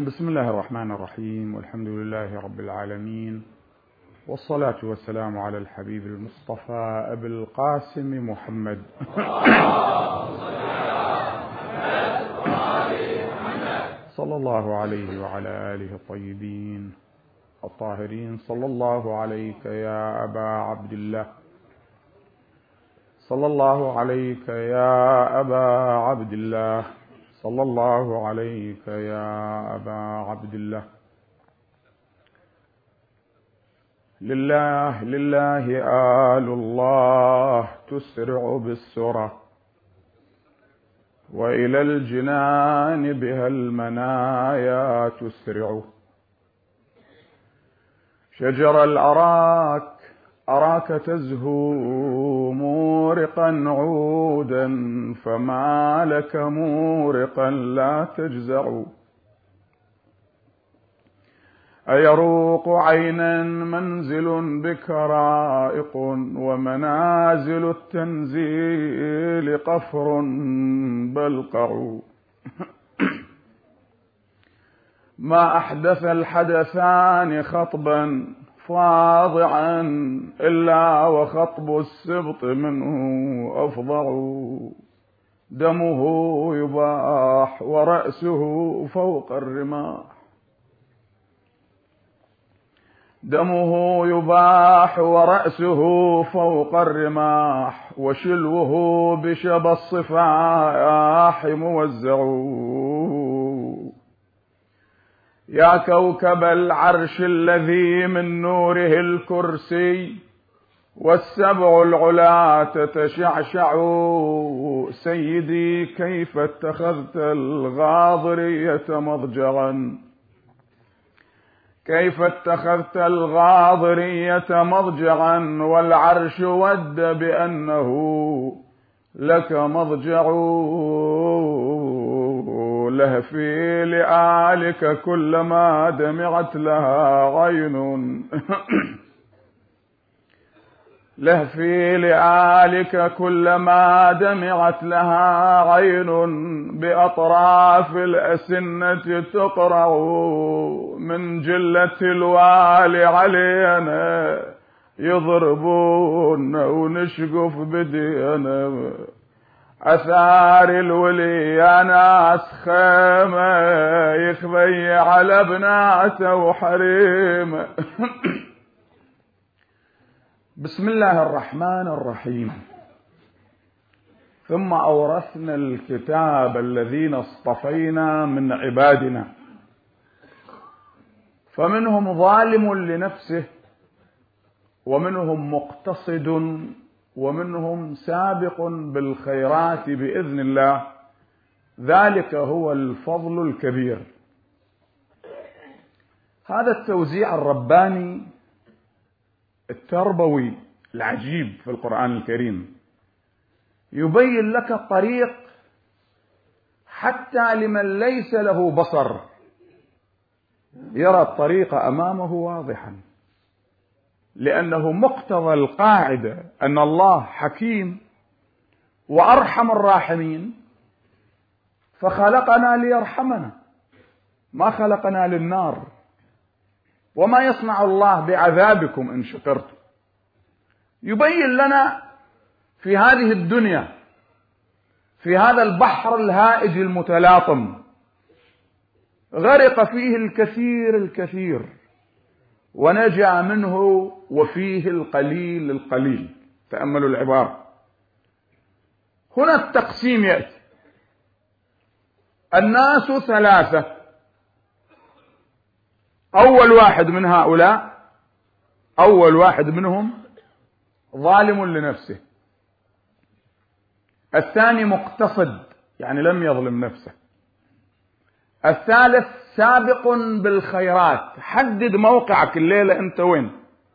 بسم الله الرحمن الرحيم، والحمد لله رب العالمين، والصلاة والسلام على الحبيب المصطفى أبي القاسم محمد صلى الله عليه وعلى آله الطيبين الطاهرين. صلى الله عليك يا أبا عبد الله، صلى الله عليك يا أبا عبد الله، صلى الله عليك يا أبا عبد الله. لله لله آل الله تسرع بالسرى، وإلى الجنان بها المنايا تسرع. شجر الأراك أراك تزهو مورقا عودا، فما لك مورقا لا تجزع. أيروق عينا منزل بك رائق، ومنازل التنزيل قفر بلقع. ما أحدث الحدثان خطبا فاضعا، إلا وخطب السبط منه أفظع. دمه يباح ورأسه فوق الرماح، دمه يباح ورأسه فوق الرماح، وشلوه بشبى الصفاح موزع. يا كوكب العرش الذي من نوره الكرسي، والسبع العلا تتشعشع. سيدي كيف اتخذت الغاضرية مضجعا، كيف اتخذت الغاضرية مضجعا، والعرش ود بأنه لك مضجع. لهفي لآلك كلما دمعت لها عين لهفي لآلك كلما دمعت لها عين، بأطراف الأسنة تقرع. من جلة الوالي علينا يضربون ونشقف بدينا. أثار الولي يا ناس خيمة، يخبي على بناته وحريمه. بسم الله الرحمن الرحيم. ثم أورثنا الكتاب الذين اصطفينا من عبادنا، فمنهم ظالم لنفسه، ومنهم مقتصد، ومنهم سابق بالخيرات بإذن الله. ذلك هو الفضل الكبير. هذا التوزيع الرباني التربوي العجيب في القرآن الكريم يبين لك الطريق حتى لمن ليس له بصر، يرى الطريق أمامه واضحا، لأنه مقتضى القاعدة أن الله حكيم وأرحم الراحمين، فخلقنا ليرحمنا، ما خلقنا للنار. وما يصنع الله بعذابكم إن شكرتم. يبين لنا في هذه الدنيا، في هذا البحر الهائج المتلاطم، غرق فيه الكثير الكثير ونجا منه وفيه القليل القليل. تأملوا العبارة. هنا التقسيم يأتي. الناس ثلاثة. أول واحد من هؤلاء، أول واحد منهم ظالم لنفسه. الثاني مقتصد، يعني لم يظلم نفسه. الثالث سابق بالخيرات. حدد موقعك الليلة، أنت وين؟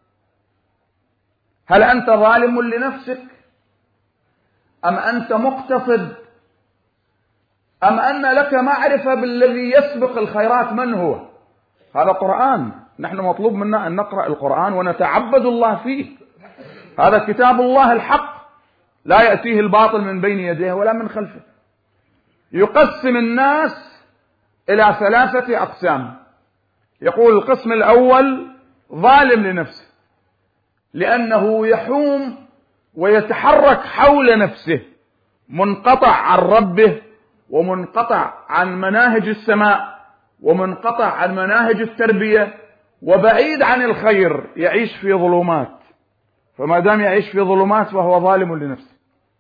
هل أنت ظالم لنفسك، أم أنت مقتصد، أم أن لك معرفة بالذي يسبق الخيرات؟ من هو؟ هذا قرآن، نحن مطلوب منا أن نقرأ القرآن ونتعبد الله فيه. هذا كتاب الله الحق، لا يأتيه الباطل من بين يديه ولا من خلفه. يقسم الناس إلى 3 أقسام. يقول القسم الأول ظالم لنفسه، لأنه يحوم ويتحرك حول نفسه، منقطع عن ربه، ومنقطع عن مناهج السماء، ومنقطع عن مناهج التربية، وبعيد عن الخير، يعيش في ظلمات. فما دام يعيش في ظلمات فهو ظالم لنفسه.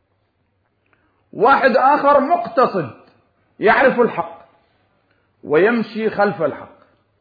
واحد آخر مقتصد، يعرف الحق ويمشي خلف الحق.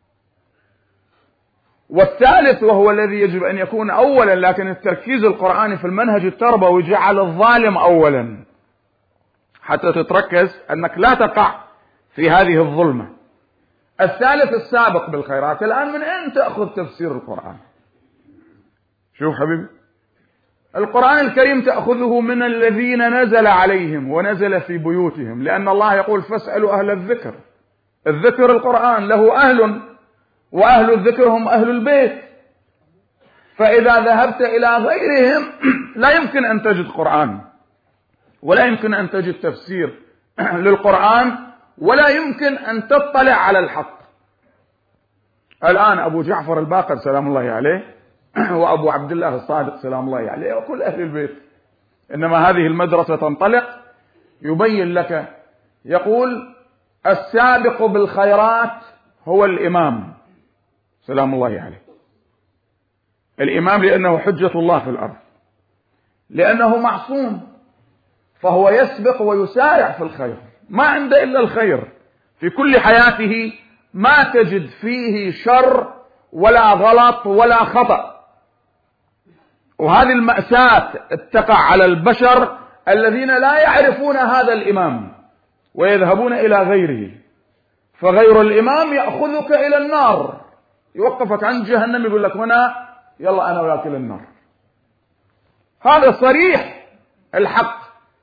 والثالث وهو الذي يجب أن يكون أولا، لكن التركيز القرآني في المنهج التربوي جعل الظالم أولا حتى تتركز أنك لا تقع في هذه الظلمة. الثالث السابق بالخيرات. الآن من أين تأخذ تفسير القرآن؟ شوف حبيبي، القرآن الكريم تأخذه من الذين نزل عليهم ونزل في بيوتهم، لأن الله يقول فاسألوا أهل الذكر. الذكر القرآن له أهل، وأهل الذكر هم أهل البيت. فإذا ذهبت إلى غيرهم لا يمكن أن تجد قرآن، ولا يمكن أن تجد تفسير للقرآن، ولا يمكن أن تطلع على الحق. الآن أبو جعفر الباقر سلام الله عليه وأبو عبد الله الصادق سلام الله عليه وكل أهل البيت، إنما هذه المدرسة تنطلق يبين لك، يقول السابق بالخيرات هو الإمام سلام الله عليه. الإمام لأنه حجة الله في الأرض، لأنه معصوم، فهو يسبق ويسارع في الخير، ما عنده إلا الخير في كل حياته، ما تجد فيه شر ولا غلط ولا خطأ. وهذه المأساة تقع على البشر الذين لا يعرفون هذا الإمام ويذهبون إلى غيره، فغير الإمام يأخذك إلى النار، يوقفك عند جهنم، يقول لك هنا يلا أنا وياك النار. هذا صريح الحق.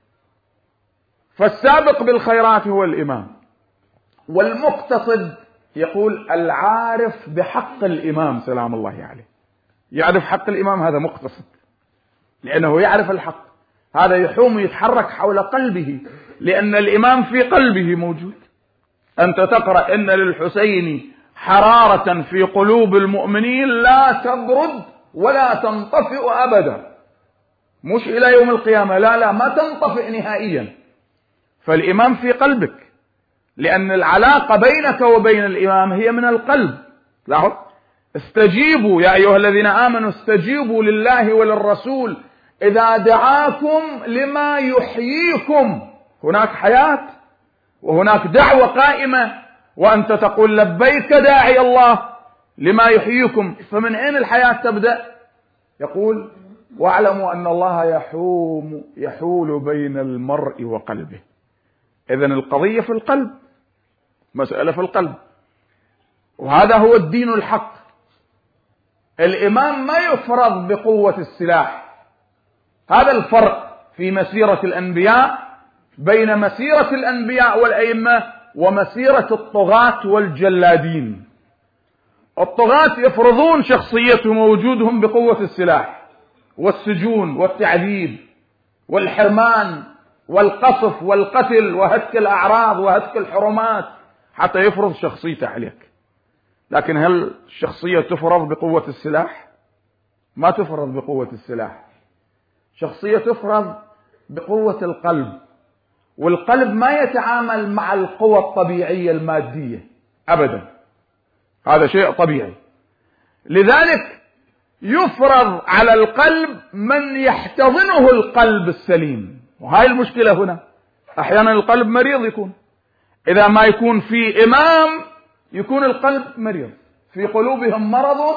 فالسابق بالخيرات هو الإمام. والمقتصد يقول العارف بحق الإمام سلام الله عليه، يعرف حق الإمام، هذا مقتصد لأنه يعرف الحق. هذا يحوم يتحرك حول قلبه، لأن الإمام في قلبه موجود. أنت تقرأ إن للحسين حرارة في قلوب المؤمنين لا تبرد ولا تنطفئ أبدا، مش إلى يوم القيامة، لا ما تنطفئ نهائيا. فالإمام في قلبك، لأن العلاقة بينك وبين الإمام هي من القلب. لاحظ، استجيبوا يا أيها الذين آمنوا استجيبوا لله وللرسول إذا دعاكم لما يحييكم. هناك حياة وهناك دعوة قائمة، وأنت تقول لبيك داعي الله لما يحييكم. فمن أين الحياة تبدأ؟ يقول واعلموا أن الله يحول بين المرء وقلبه. إذن القضية في القلب، مسألة في القلب، وهذا هو الدين الحق. الإمام ما يفرض بقوة السلاح. هذا الفرق في مسيرة الأنبياء بين مسيرة الأنبياء والأئمة ومسيرة الطغاة والجلادين. الطغاة يفرضون شخصيتهم ووجودهم بقوة السلاح والسجون والتعذيب والحرمان والقصف والقتل وهتك الأعراض وهتك الحرمات حتى يفرض شخصيته عليك. لكن هل الشخصية تفرض بقوة السلاح؟ ما تفرض بقوة السلاح. شخصية تفرض بقوة القلب، والقلب ما يتعامل مع القوى الطبيعية المادية أبدا، هذا شيء طبيعي. لذلك يفرض على القلب من يحتضنه القلب السليم. وهاي المشكلة هنا، أحيانا القلب مريض يكون، إذا ما يكون في إمام يكون القلب مريض. في قلوبهم مرض،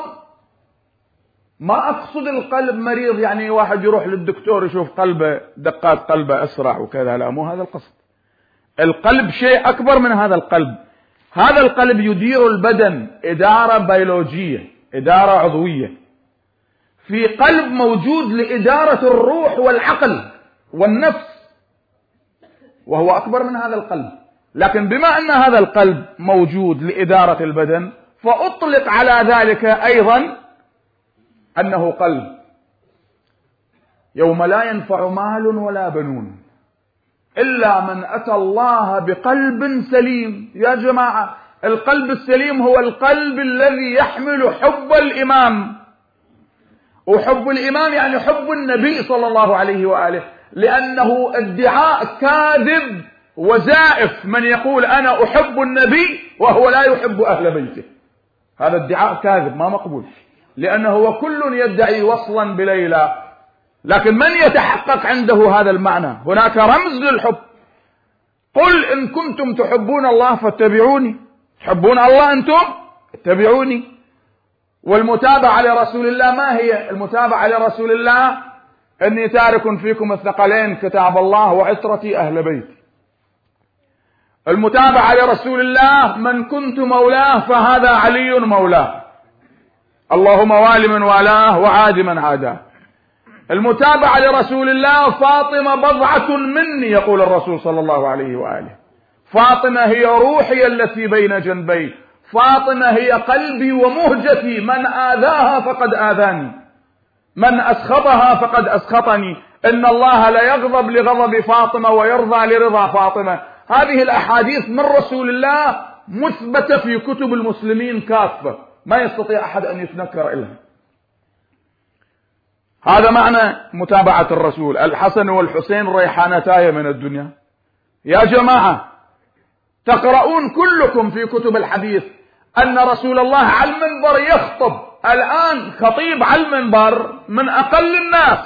ما أقصد القلب مريض يعني واحد يروح للدكتور يشوف قلبه دقات قلبه أسرع وكذا، لا، مو هذا القصد. القلب شيء أكبر من هذا القلب. هذا القلب يدير البدن إدارة بيولوجية، إدارة عضوية. في قلب موجود لإدارة الروح والعقل والنفس، وهو أكبر من هذا القلب. لكن بما أن هذا القلب موجود لإدارة البدن، فأطلق على ذلك أيضا أنه قلب. يوم لا ينفع مال ولا بنون إلا من أتى الله بقلب سليم. يا جماعة، القلب السليم هو القلب الذي يحمل حب الإمام، وحب الإمام يعني حب النبي صلى الله عليه وآله، لأنه ادعاء كاذب وزائف من يقول أنا أحب النبي وهو لا يحب أهل بيته. هذا ادعاء كاذب ما مقبول، لأنه وكل يدعي وصلا بليلى، لكن من يتحقق عنده هذا المعنى؟ هناك رمز للحب. قل إن كنتم تحبون الله فاتبعوني. تحبون الله أنتم؟ اتبعوني. والمتابعة لرسول الله ما هي؟ المتابعة لرسول الله إني تارك فيكم الثقلين كتاب الله وعترتي أهل بيتي. المتابعة لرسول الله من كنت مولاه فهذا علي مولاه، اللهم وال من والاه وعاد من عاداه. المتابعة لرسول الله فاطمة بضعة مني، يقول الرسول صلى الله عليه وآله. فاطمة هي روحي التي بين جنبي، فاطمة هي قلبي ومهجتي، من آذاها فقد آذاني، من أسخطها فقد أسخطني. إن الله لا يغضب لغضب فاطمة ويرضى لرضا فاطمة. هذه الأحاديث من رسول الله مثبتة في كتب المسلمين كافة، ما يستطيع أحد أن يتنكر إلها. هذا معنى متابعة الرسول. الحسن والحسين ريحانتاي من الدنيا. يا جماعة، تقرؤون كلكم في كتب الحديث أن رسول الله على المنبر يخطب. الآن خطيب على المنبر من أقل الناس،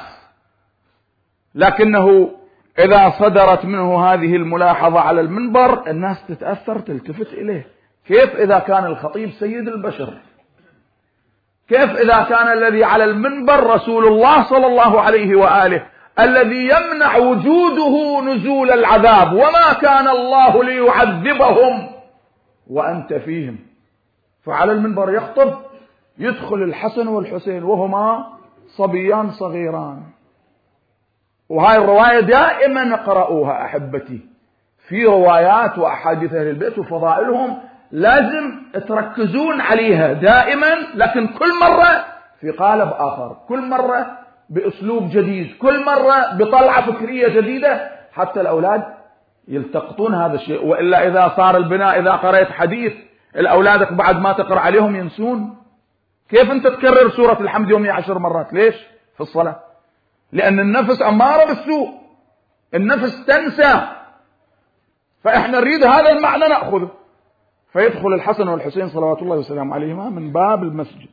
لكنه إذا صدرت منه هذه الملاحظة على المنبر الناس تتأثر تلتفت إليه. كيف إذا كان الخطيب سيد البشر؟ كيف إذا كان الذي على المنبر رسول الله صلى الله عليه وآله الذي يمنع وجوده نزول العذاب؟ وما كان الله ليعذبهم وأنت فيهم. فعلى المنبر يخطب، يدخل الحسن والحسين وهما صبيان صغيران. وهاي الرواية دائما نقرأوها أحبتي، في روايات وأحاديث أهل البيت وفضائلهم لازم تركزون عليها دائما، لكن كل مرة في قالب آخر، كل مرة بأسلوب جديد، كل مرة بطلعة فكرية جديدة، حتى الأولاد يلتقطون هذا الشيء. وإلا إذا صار البناء، إذا قرأت حديث الأولادك بعد ما تقرأ عليهم ينسون. كيف أنت تكرر سورة الحمد يومي 10 مرات؟ ليش؟ في الصلاة. لأن النفس أمارة بالسوء، النفس تنسى. فإحنا نريد هذا المعنى نأخذه. فيدخل الحسن والحسين صلوات الله وسلامه عليهما من باب المسجد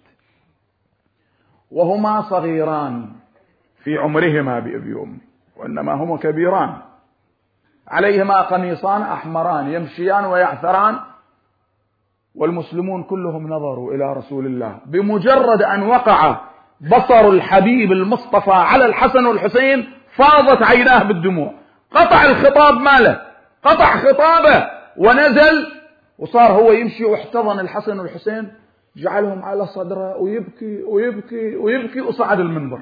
وهما صغيران في عمرهما بأبي وأمي، وإنما هما كبيران، عليهما قميصان أحمران يمشيان ويعثران. والمسلمون كلهم نظروا إلى رسول الله. بمجرد أن وقع بصر الحبيب المصطفى على الحسن والحسين فاضت عيناه بالدموع. قطع الخطاب ماله، قطع خطابه ونزل، وصار هو يمشي واحتضن الحسن والحسين، جعلهم على صدره ويبكي ويبكي ويبكي، وصعد المنبر.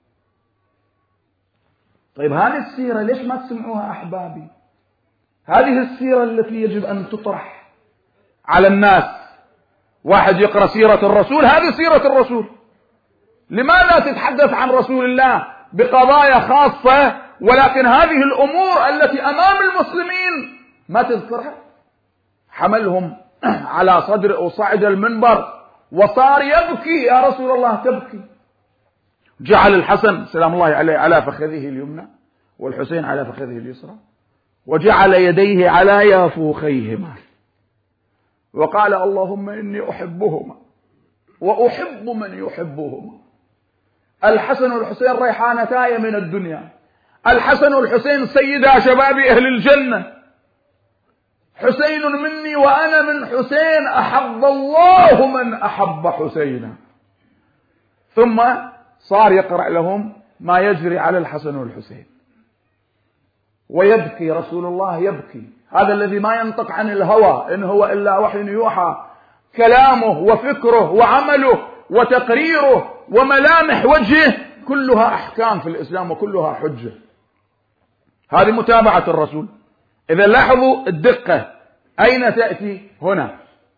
طيب هذه السيرة ليش ما تسمعوها أحبابي؟ هذه السيرة التي يجب أن تطرح على الناس. واحد يقرأ سيرة الرسول، هذه سيرة الرسول. لماذا تتحدث عن رسول الله بقضايا خاصة، ولكن هذه الأمور التي أمام المسلمين ما تذكرها؟ حملهم على صدر وصعد المنبر وصار يبكي. يا رسول الله تبكي. جعل الحسن سلام الله عليه على فخذه اليمنى والحسين على فخذه اليسرى، وجعل يديه على يافوخيهما، وقال اللهم إني أحبهما وأحب من يحبهما. الحسن والحسين ريحانتاي من الدنيا. الحسن والحسين سيدا شباب أهل الجنة. حسين مني وأنا من حسين، أحب الله من أحب حسينا. ثم صار يقرأ لهم ما يجري على الحسن والحسين، ويبكي رسول الله، يبكي. هذا الذي ما ينطق عن الهوى، إن هو إلا وحي يوحى. كلامه وفكره وعمله وتقريره وملامح وجهه كلها أحكام في الإسلام وكلها حجة. هذه متابعة الرسول. إذا لاحظوا الدقة أين تأتي؟ هنا.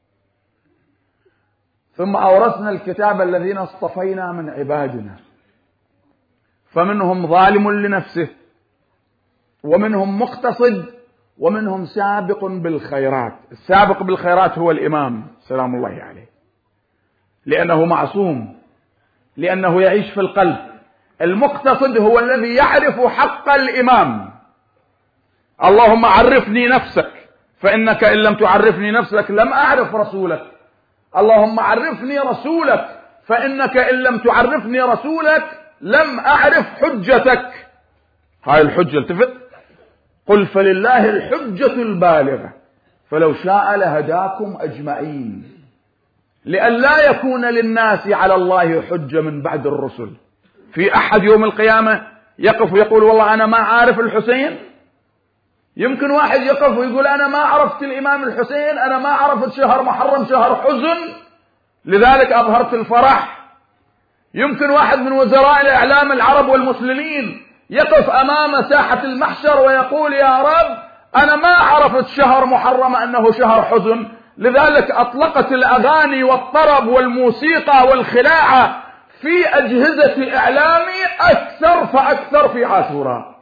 ثم أورثنا الكتاب الذين اصطفينا من عبادنا فمنهم ظالم لنفسه ومنهم مقتصد ومنهم سابق بالخيرات. السابق بالخيرات هو الإمام سلام الله عليه، لأنه معصوم، لأنه يعيش في القلب. المقتصد هو الذي يعرف حق الإمام. اللهم عرفني نفسك، فإنك إن لم تعرفني نفسك لم أعرف رسولك. اللهم عرفني رسولك، فإنك إن لم تعرفني رسولك لم أعرف حجتك. هاي الحجة، التفت، قل فلله الحجة البالغة فلو شاء لهداكم أجمعين، لأن لا يكون للناس على الله حجة من بعد الرسل. في أحد يوم القيامة يقف ويقول والله أنا ما عارف الحسين؟ يمكن واحد يقف ويقول أنا ما عرفت الإمام الحسين، أنا ما عرفت شهر محرم شهر حزن لذلك أظهرت الفرح. يمكن واحد من وزراء الإعلام العرب والمسلمين يقف أمام ساحة المحشر ويقول يا رب أنا ما عرفت شهر محرم أنه شهر حزن، لذلك أطلقت الأغاني والطرب والموسيقى والخلاعة في أجهزة إعلامي أكثر فأكثر في عاشوراء.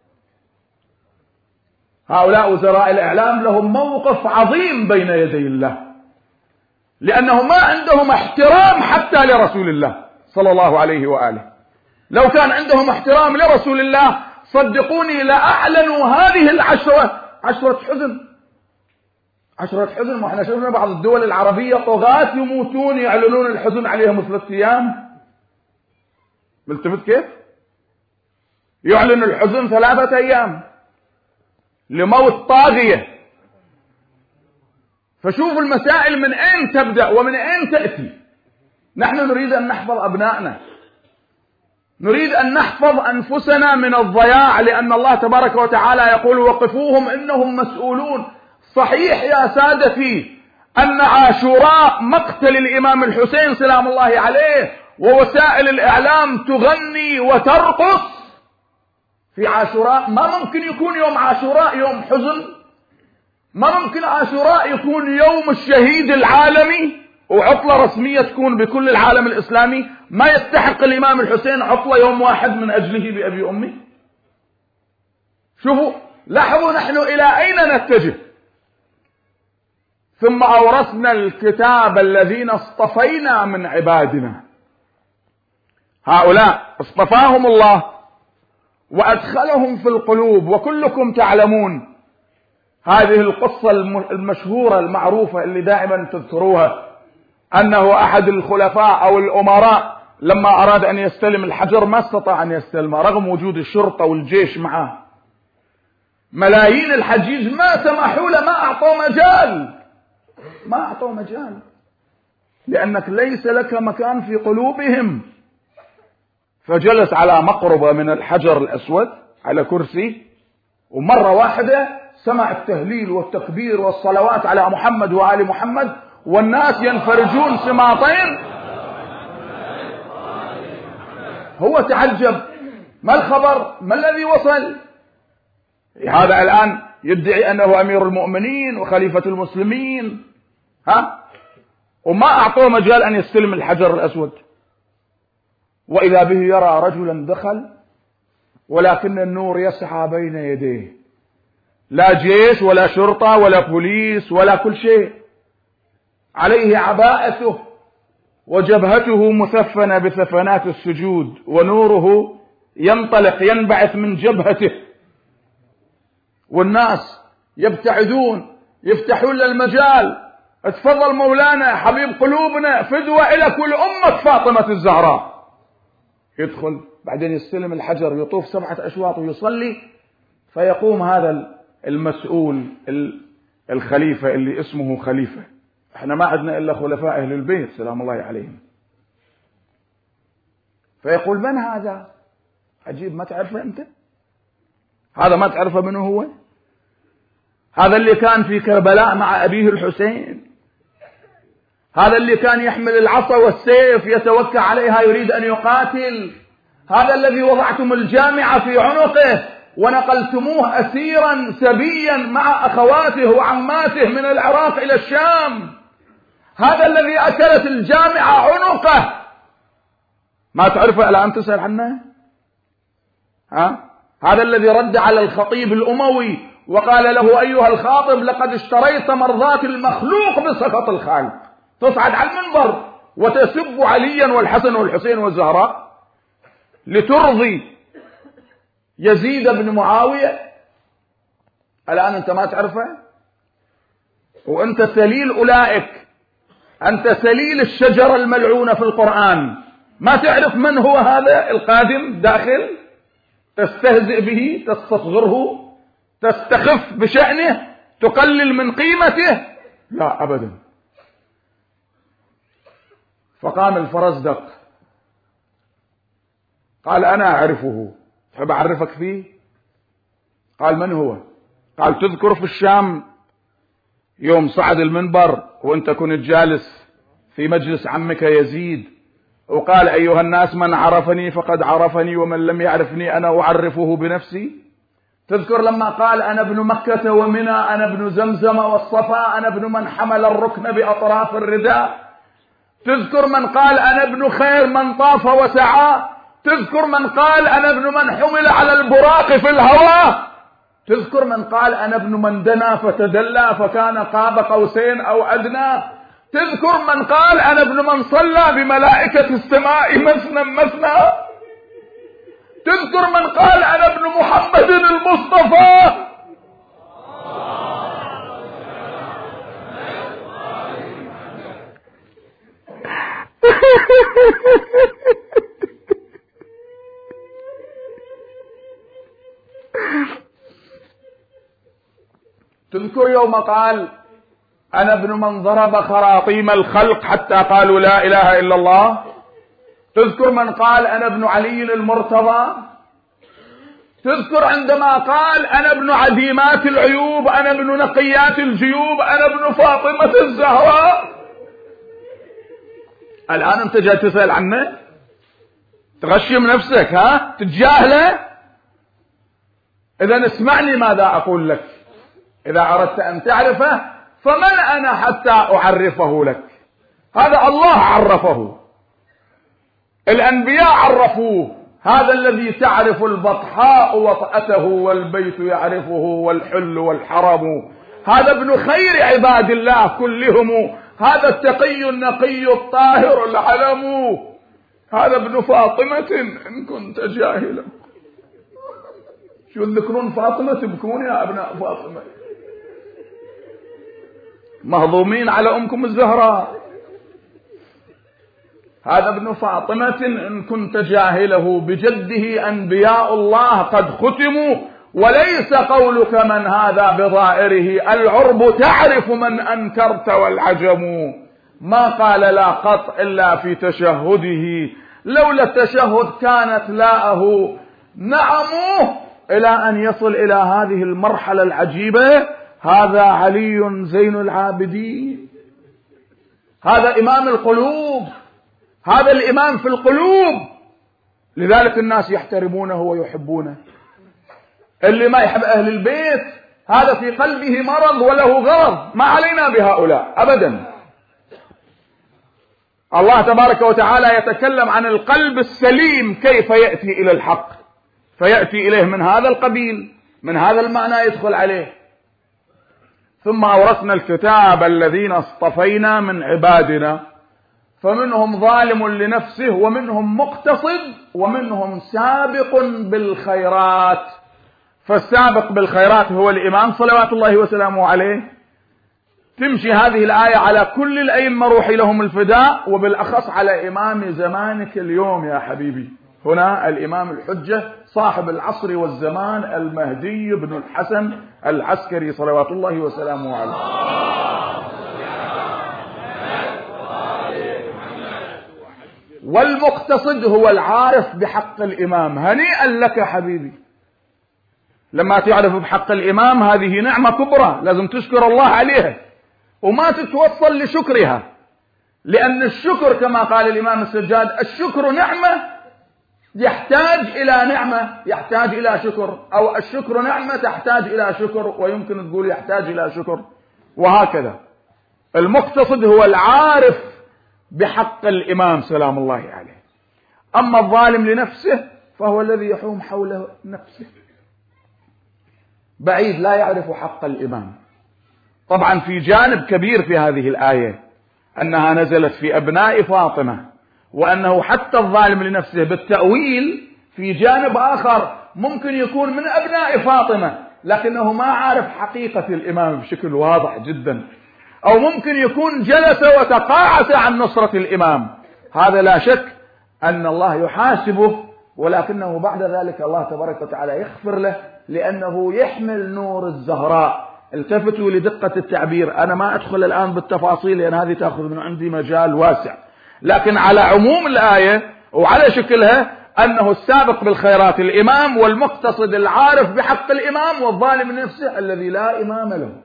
هؤلاء وزراء الإعلام لهم موقف عظيم بين يدي الله، لأنه ما عندهم احترام حتى لرسول الله صلى الله عليه وآله. لو كان عندهم احترام لرسول الله صدقوني لأعلنوا هذه العشرة عشرة حزن. عشرة حزن، وإحنا شفنا بعض الدول العربية طغاة يموتون يعلنون الحزن عليهم 3 أيام. ملتفت كيف؟ يعلن الحزن 3 أيام لموت طاغية. فشوفوا المسائل من أين تبدأ ومن أين تأتي. نحن نريد أن نحفظ أبنائنا، نريد أن نحفظ أنفسنا من الضياع، لأن الله تبارك وتعالى يقول وقفوهم إنهم مسؤولون. صحيح يا سادتي أن عاشوراء مقتل الإمام الحسين سلام الله عليه ووسائل الإعلام تغني وترقص في عاشوراء. ما ممكن يكون يوم عاشوراء يوم حزن؟ ما ممكن عاشوراء يكون يوم الشهيد العالمي وعطلة رسمية تكون بكل العالم الإسلامي؟ ما يستحق الإمام الحسين عطلة يوم واحد من أجله بأبي أمي؟ شوفوا، لاحظوا نحن إلى أين نتجه. ثم أورثنا الكتاب الذين اصطفينا من عبادنا. هؤلاء اصطفاهم الله وأدخلهم في القلوب. وكلكم تعلمون هذه القصة المشهورة المعروفة اللي دائما تذكروها، أنه أحد الخلفاء أو الأمراء لما أراد أن يستلم الحجر ما استطاع أن يستلمه رغم وجود الشرطة والجيش معه. ملايين الحجيج ما سمحوا له، ما أعطوا مجال، لأنك ليس لك مكان في قلوبهم. فجلس على مقربة من الحجر الأسود على كرسي، ومرة واحدة سمع التهليل والتكبير والصلوات على محمد وآل محمد والناس ينفرجون سماطين. هو تعجب، ما الخبر؟ ما الذي وصل؟ هذا الآن يدعي أنه أمير المؤمنين وخليفة المسلمين، وما أعطوه مجال أن يستلم الحجر الأسود. وإذا به يرى رجلا دخل ولكن النور يسعى بين يديه، لا جيش ولا شرطة ولا بوليس ولا كل شيء، عليه عباءته وجبهته مثفنة بثفنات السجود، ونوره ينطلق ينبعث من جبهته، والناس يبتعدون يفتحون للمجال. اتفضل مولانا حبيب قلوبنا، فدوة إلى كل أمة فاطمة الزهراء. يدخل بعدين يستلم الحجر، يطوف 7 أشواط ويصلي. فيقوم هذا المسؤول الخليفة اللي اسمه خليفة، احنا ما عندنا إلا خلفاء أهل البيت سلام الله عليهم. فيقول من هذا؟ عجيب، ما تعرفه أنت؟ هذا ما تعرفه منه هو؟ هذا اللي كان في كربلاء مع أبيه الحسين، هذا اللي كان يحمل العصا والسيف يتوكى عليها يريد أن يقاتل، هذا الذي وضعتم الجامعة في عنقه ونقلتموه أسيرا سبيا مع أخواته وعماته من العراق إلى الشام، هذا الذي أكلت الجامعة عنقه. ما تعرفه إلا أن تسأل عنه؟ هذا الذي رد على الخطيب الأموي وقال له أيها الخاطب لقد اشتريت مرضات المخلوق بسخط الخالق، تصعد على المنبر وتسب عليا والحسن والحسين والزهراء لترضي يزيد بن معاوية. الآن أنت ما تعرفه، وأنت سليل أولئك، أنت سليل الشجرة الملعونة في القرآن، ما تعرف من هو هذا القادم داخل، تستهزئ به، تستصغره، تستخف بشأنه، تقلل من قيمته، لا أبدا. فقام الفرزدق قال أنا أعرفه، تحب أعرفك فيه؟ قال من هو؟ قال تذكر في الشام يوم صعد المنبر وانت كنت جالس في مجلس عمك يزيد وقال أيها الناس من عرفني فقد عرفني ومن لم يعرفني أنا أعرفه بنفسي؟ تذكر لما قال أنا ابن مكة ومنى، أنا ابن زمزم والصفا، أنا ابن من حمل الركن بأطراف الرداء؟ تذكر من قال أنا ابن خير من طاف وسعى؟ تذكر من قال أنا ابن من حمل على البراق في الهوى؟ تذكر من قال أنا ابن من دنا فتدلى فكان قاب قوسين أو أدنى؟ تذكر من قال أنا ابن من صلى بملائكة السماء مثنى مثنى؟ تذكر من قال أنا ابن محمد المصطفى؟ تذكر يوم قال أنا ابن من ضرب خراطيم الخلق حتى قالوا لا إله إلا الله؟ تذكر من قال أنا ابن علي المرتضى؟ تذكر عندما قال أنا ابن عديمات العيوب، أنا ابن نقيات الجيوب، أنا ابن فاطمة الزهراء؟ الآن أنت جاي تسأل عنه، تغشم نفسك، ها، تتجاهله؟ إذا اسمعني ماذا أقول لك، إذا أردت أن تعرفه فمن أنا حتى أعرفه لك؟ هذا الله عرفه، الأنبياء عرفوه، هذا الذي تعرف البطحاء وطأته والبيت يعرفه والحل والحرم، هذا ابن خير عباد الله كلهم، هذا التقي النقي الطاهر العلم، هذا ابن فاطمة إن كنت جاهلا. شو يذكرون فاطمة؟ تبكون يا أبناء فاطمة، مهضومين على أمكم الزهراء. هذا ابن فاطمة إن كنت جاهله، بجده أنبياء الله قد ختموا، وليس قولك من هذا بظائره، العرب تعرف من أنكرت والعجم. ما قال لا قط إلا في تشهده، لولا التشهد كانت لاءه نعمه، إلى أن يصل إلى هذه المرحلة العجيبة. هذا علي زين العابدين، هذا إمام القلوب، هذا الإمام في القلوب، لذلك الناس يحترمونه ويحبونه. اللي ما يحب أهل البيت هذا في قلبه مرض وله غرض، ما علينا بهؤلاء أبدا. الله تبارك وتعالى يتكلم عن القلب السليم كيف يأتي إلى الحق، فيأتي إليه من هذا القبيل، من هذا المعنى يدخل عليه. ثم أورثنا الكتاب الذين اصطفينا من عبادنا فمنهم ظالم لنفسه ومنهم مقتصد ومنهم سابق بالخيرات. فالسابق بالخيرات هو الإمام صلوات الله وسلامه عليه. تمشي هذه الآية على كل الأئمة روحي لهم الفداء، وبالأخص على إمام زمانك اليوم يا حبيبي، هنا الإمام الحجة صاحب العصر والزمان المهدي بن الحسن العسكري صلوات الله وسلامه عليه. والمقتصد هو العارف بحق الإمام. هنيئا لك حبيبي لما تعرف بحق الإمام، هذه نعمة كبرى لازم تشكر الله عليها وما تتوصل لشكرها، لأن الشكر كما قال الإمام السجاد الشكر نعمة يحتاج إلى نعمة يحتاج إلى شكر، أو الشكر نعمة تحتاج إلى شكر، ويمكن تقول يحتاج إلى شكر، وهكذا. المقتصد هو العارف بحق الإمام سلام الله عليه. أما الظالم لنفسه فهو الذي يحوم حول نفسه بعيد لا يعرف حق الإمام. طبعا في جانب كبير في هذه الآية أنها نزلت في أبناء فاطمة، وأنه حتى الظالم لنفسه بالتأويل في جانب آخر ممكن يكون من أبناء فاطمة لكنه ما عارف حقيقة الإمام بشكل واضح جدا، أو ممكن يكون جلس وتقاعس عن نصرة الإمام. هذا لا شك أن الله يحاسبه، ولكنه بعد ذلك الله تبارك وتعالى يغفر له لأنه يحمل نور الزهراء. التفتوا لدقة التعبير، أنا ما أدخل الآن بالتفاصيل لأن هذه تأخذ من عندي مجال واسع، لكن على عموم الآية وعلى شكلها أنه السابق بالخيرات الإمام، والمقتصد العارف بحق الإمام، والظالم نفسه الذي لا إمام له.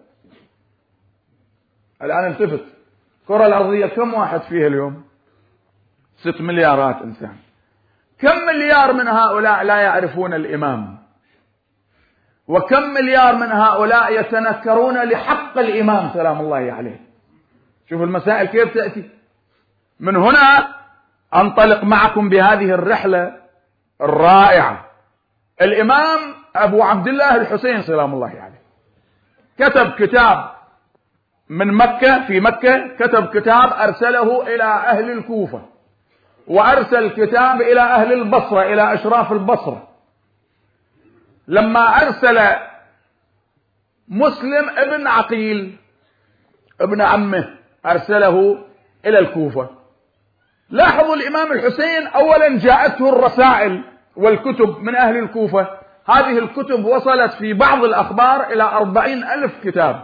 الآن التفت، الكرة الأرضية كم واحد فيها اليوم؟ 6 مليارات إنسان. كم مليار من هؤلاء لا يعرفون الإمام؟ وكم مليار من هؤلاء يتنكرون لحق الإمام سلام الله عليه؟ شوفوا المسائل كيف تأتي. من هنا أنطلق معكم بهذه الرحلة الرائعة. الإمام أبو عبد الله الحسين سلام الله عليه كتب كتاب من مكة، في مكة كتب كتاب أرسله إلى أهل الكوفة، وأرسل كتاب إلى أهل البصرة، إلى أشراف البصرة. لما أرسل مسلم ابن عقيل ابن عمه أرسله إلى الكوفة، لاحظوا الإمام الحسين أولا جاءته الرسائل والكتب من أهل الكوفة. هذه الكتب وصلت في بعض الأخبار إلى 40,000 كتاب،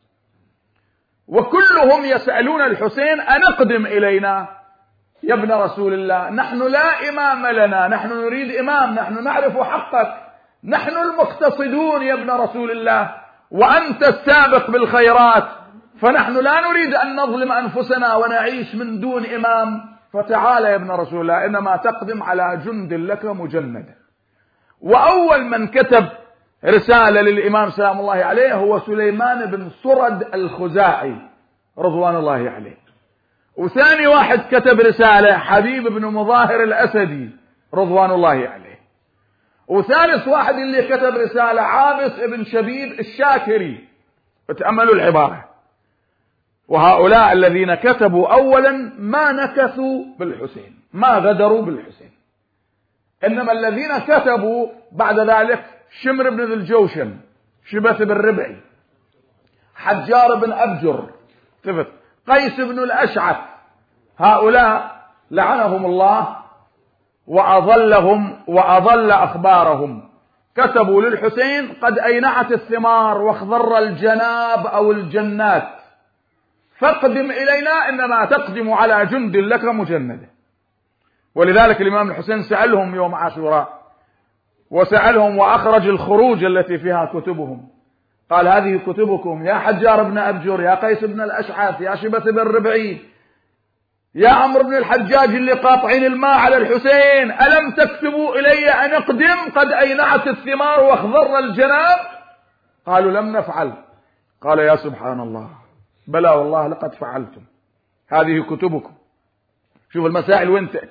وكلهم يسألون الحسين أنقدم إلينا يا ابن رسول الله، نحن لا إمام لنا، نحن نريد إمام، نحن نعرف حقك، نحن المقتصدون يا ابن رسول الله، وأنت السابق بالخيرات، فنحن لا نريد أن نظلم أنفسنا ونعيش من دون إمام، فتعال يا ابن رسول الله إنما تقدم على جند لك مجند. وأول من كتب رسالة للإمام سلام الله عليه هو سليمان بن سرد الخزاعي رضوان الله عليه. وثاني واحد كتب رسالة حبيب بن مظاهر الأسدي رضوان الله عليه. وثالث واحد اللي كتب رسالة عابس بن شبيب الشاكري. اتأملوا العبارة. وهؤلاء الذين كتبوا أولا ما نكثوا بالحسين، ما غدروا بالحسين، إنما الذين كتبوا بعد ذلك شمر بن ذي الجوشن، شبث بن ربعي، حجار بن أبجر، قيس بن الأشعث، هؤلاء لعنهم الله وأضلهم وأضل أخبارهم. كتبوا للحسين قد أينعت الثمار واخضر الجناب أو الجنات، فاقدم إلينا إنما تقدم على جند لك مجندة. ولذلك الإمام الحسين سألهم يوم عاشوراء، وسألهم وأخرج الخروج التي فيها كتبهم، قال هذه كتبكم يا حجار بن أبجر، يا قيس بن الأشعث، يا شبث بن ربعي، يا عمرو بن الحجاج اللي قاطعين الماء على الحسين، ألم تكتبوا إلي أن أقدم قد أينعت الثمار واخضر الجناب؟ قالوا لم نفعل. قال يا سبحان الله، بلى والله لقد فعلتم، هذه كتبكم. شوف المسائل وين تأتي.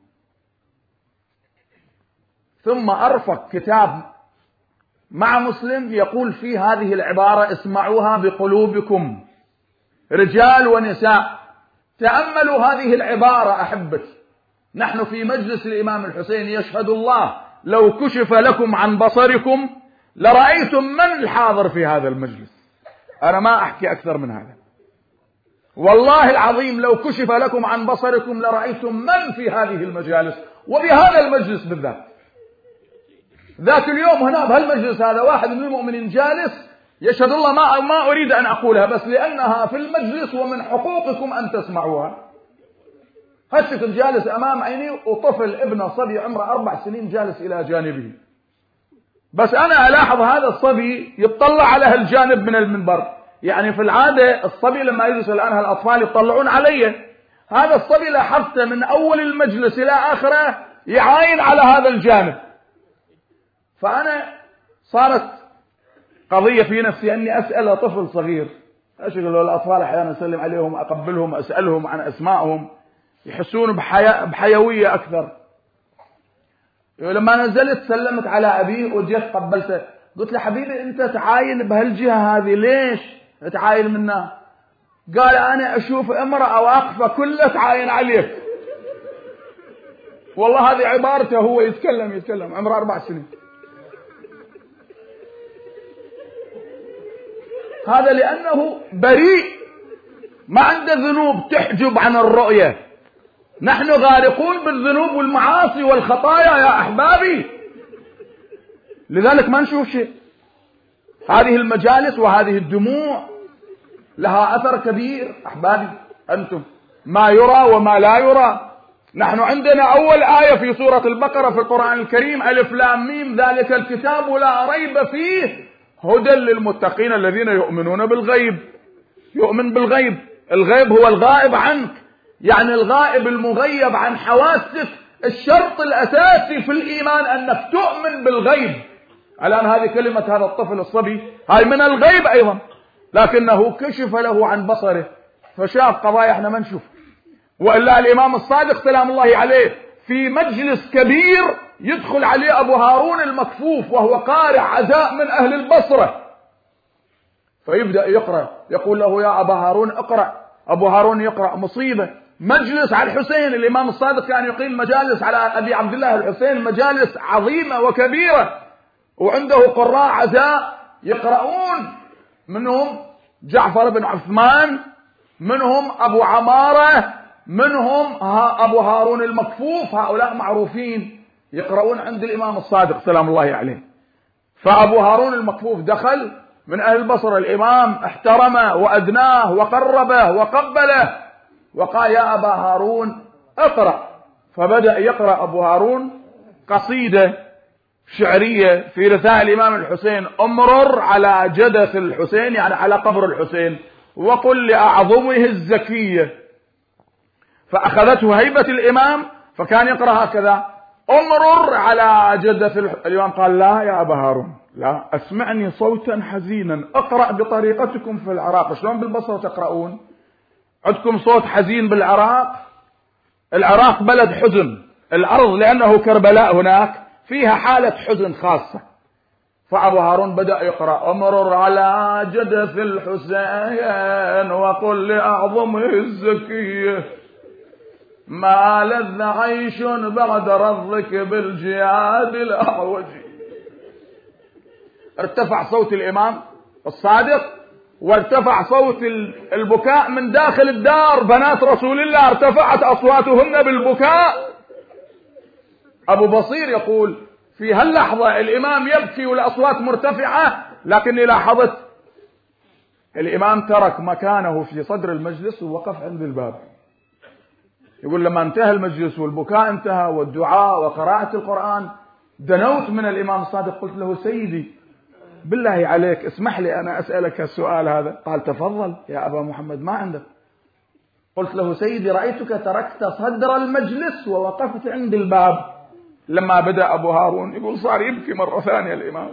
ثم أرفق كتاب مع مسلم يقول في هذه العبارة، اسمعوها بقلوبكم رجال ونساء. تأملوا هذه العبارة أحبتي، نحن في مجلس الإمام الحسين، يشهد الله لو كشف لكم عن بصركم لرأيتم من الحاضر في هذا المجلس. أنا ما أحكي أكثر من هذا، والله العظيم لو كشف لكم عن بصركم لرأيتم من في هذه المجالس، وبهذا المجلس بالذات. ذات اليوم هنا بهالمجلس هذا واحد من المؤمنين جالس، يشهد الله ما أريد أن أقولها بس لأنها في المجلس ومن حقوقكم أن تسمعوها. هالشكل جالس أمام عيني، وطفل ابن صبي عمره 4 سنين جالس إلى جانبه، بس أنا ألاحظ هذا الصبي يطلع على هالجانب من المنبر. يعني في العادة الصبي لما يجلس الآن هالأطفال يطلعون علي، هذا الصبي لاحظته من أول المجلس إلى آخره يعاين على هذا الجانب. فأنا صارت قضية في نفسي أني أسأل طفل صغير، أشغل الأطفال أحيانا أسلم عليهم، أقبلهم، أسألهم عن أسمائهم، يحسون بحيوية أكثر. لما نزلت سلمت على أبيه وجيت قبلته، قلت له حبيبي أنت تعاين بهالجهة هذه ليش تعاين منها؟ قال أنا أشوف امرأة واقفة كلها تعاين عليك. والله هذه عبارته، هو يتكلم عمره 4 سنين. هذا لأنه بريء، ما عنده ذنوب تحجب عن الرؤية. نحن غارقون بالذنوب والمعاصي والخطايا يا أحبابي، لذلك ما نشوف شيء. هذه المجالس وهذه الدموع لها أثر كبير أحبابي. أنتم ما يرى وما لا يرى. نحن عندنا أول آية في سورة البقرة في القرآن الكريم: ألف لام ميم ذلك الكتاب لا ريب فيه هدى للمتقين الذين يؤمنون بالغيب. يؤمن بالغيب، الغيب هو الغائب عنك، يعني الغائب المغيب عن حواسك. الشرط الأساسي في الإيمان أنك تؤمن بالغيب. الآن هذه كلمة هذا الطفل الصبي هاي من الغيب أيضا، لكنه كشف له عن بصره فشاف قضايا احنا ما نشوف. وإلا الإمام الصادق سلام الله عليه في مجلس كبير يدخل عليه أبو هارون المكفوف وهو قارئ عزاء من أهل البصرة، فيبدأ يقرأ، يقول له يا أبا هارون اقرأ. أبو هارون يقرأ، مصيبة. مجلس على الحسين، الإمام الصادق كان يقيم مجالس على أبي عبد الله الحسين، مجالس عظيمة وكبيرة، وعنده قراء عزاء يقرؤون، منهم جعفر بن عثمان، منهم أبو عمارة، منهم أبو هارون المكفوف. هؤلاء معروفين يقرؤون عند الإمام الصادق سلام الله عليه. فأبو هارون المكفوف دخل من أهل البصرة، الإمام احترمه وأدناه وقربه وقبله وقال يا أبا هارون اقرأ. فبدأ يقرأ أبو هارون قصيدة شعرية في رثاء الإمام الحسين: أمرر على جدث الحسين، يعني على قبر الحسين، وقل لأعظمه الزكية. فأخذته هيبة الإمام فكان يقرأ هكذا: أمرر على جدث الإمام قال لا يا أبا هارون، لا، أسمعني صوتا حزينا، أقرأ بطريقتكم في العراق. شلون بالبصرة تقرؤون؟ عندكم صوت حزين بالعراق؟ العراق بلد حزن، الأرض لأنه كربلاء هناك فيها حالة حزن خاصة. فأبو هارون بدأ يقرأ: أمرر على جدث الحسين وقل لأعظمه الزكية، ما لذ عيش بعد رضك بالجهاد الأعوج. ارتفع صوت الإمام الصادق وارتفع صوت البكاء من داخل الدار. بنات رسول الله ارتفعت أصواتهن بالبكاء. أبو بصير يقول في هاللحظة الإمام يبكي والأصوات مرتفعة، لكني لاحظت الإمام ترك مكانه في صدر المجلس ووقف عند الباب. يقول لما انتهى المجلس والبكاء انتهى والدعاء وقراءة القرآن، دنوت من الإمام الصادق قلت له سيدي بالله عليك اسمح لي أنا أسألك السؤال هذا. قال تفضل يا أبا محمد ما عندك. قلت له سيدي رأيتك تركت صدر المجلس ووقفت عند الباب. لما بدأ أبو هارون يقول صار يبكي مرة ثانية الإمام.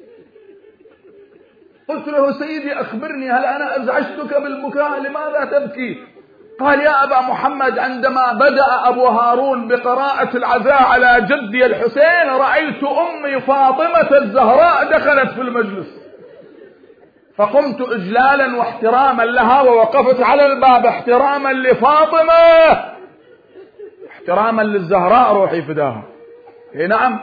قلت له سيدي أخبرني هل أنا أزعجتك بالبكاء؟ لماذا تبكي؟ قال يا أبا محمد عندما بدأ أبو هارون بقراءة العزاء على جدي الحسين رأيت أمي فاطمة الزهراء دخلت في المجلس، فقمت إجلالا واحتراما لها ووقفت على الباب احتراما لفاطمة، احتراما للزهراء روحي فداها. نعم.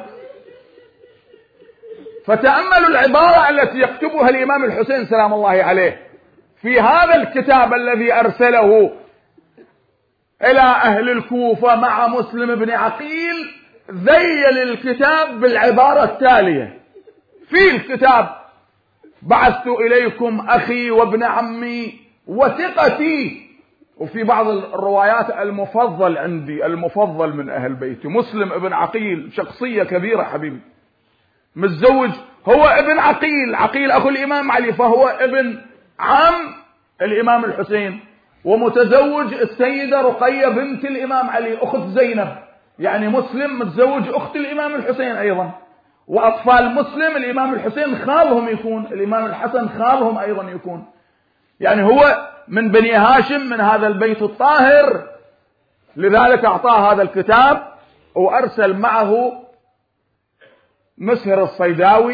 فتأملوا العبارة التي يكتبها الإمام الحسين سلام الله عليه في هذا الكتاب الذي أرسله إلى أهل الكوفة مع مسلم بن عقيل. ذيل الكتاب بالعبارة التالية في الكتاب: بعثت إليكم أخي وابن عمي وثقتي. وفي بعض الروايات المفضل عندي، المفضل من أهل بيتي مسلم بن عقيل، شخصية كبيرة حبيبي، متزوج، هو ابن عقيل، عقيل أخو الإمام علي، فهو ابن عم الإمام الحسين، ومتزوج السيدة رقية بنت الإمام علي أخت زينب. يعني مسلم متزوج أخت الإمام الحسين أيضا، وأطفال مسلم الإمام الحسين خالهم يكون، الإمام الحسن خالهم أيضا يكون. يعني هو من بني هاشم من هذا البيت الطاهر. لذلك أعطاه هذا الكتاب وأرسل معه مسهر الصيداوي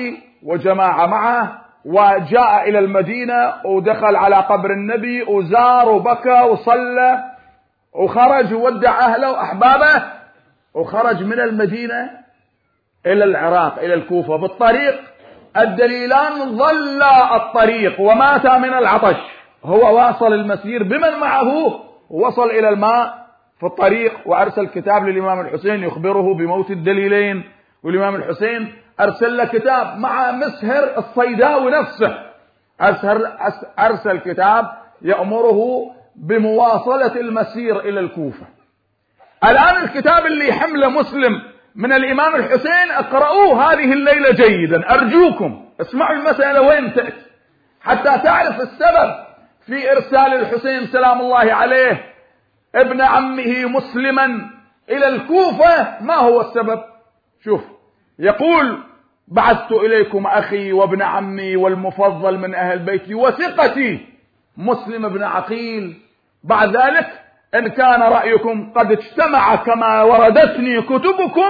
وجماعة معه، وجاء إلى المدينة ودخل على قبر النبي وزار وبكى وصلى وخرج وودع أهله وأحبابه، وخرج من المدينة إلى العراق إلى الكوفة. بالطريق الدليلان ظل الطريق ومات من العطش. هو واصل المسير بمن معه، ووصل إلى الماء في الطريق، وأرسل كتاب للإمام الحسين يخبره بموت الدليلين. والإمام الحسين أرسل له كتاب مع مسهر الصيداوي نفسه، أرسل كتاب يأمره بمواصلة المسير إلى الكوفة. الآن الكتاب اللي حمله مسلم من الإمام الحسين اقرأوه هذه الليلة جيدا، أرجوكم اسمعوا المسألة وين تأتي حتى تعرف السبب في إرسال الحسين سلام الله عليه ابن عمه مسلما إلى الكوفة. ما هو السبب؟ شوف، يقول: بعثت إليكم أخي وابن عمي والمفضل من أهل بيتي وثقتي مسلم بن عقيل. بعد ذلك إن كان رأيكم قد اجتمع كما وردتني كتبكم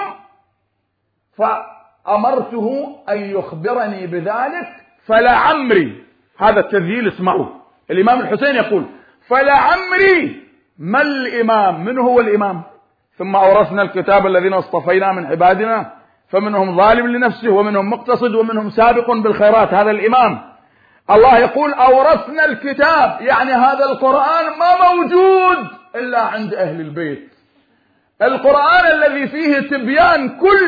فأمرته أن يخبرني بذلك فلعمري. هذا التذييل اسمعوا. الإمام الحسين يقول: فلعمري ما الإمام؟ من هو الإمام؟ ثم أورثنا الكتاب الذين اصطفينا من عبادنا فمنهم ظالم لنفسه ومنهم مقتصد ومنهم سابق بالخيرات. هذا الإمام. الله يقول: أورثنا الكتاب، يعني هذا القرآن ما موجود إلا عند أهل البيت. القرآن الذي فيه تبيان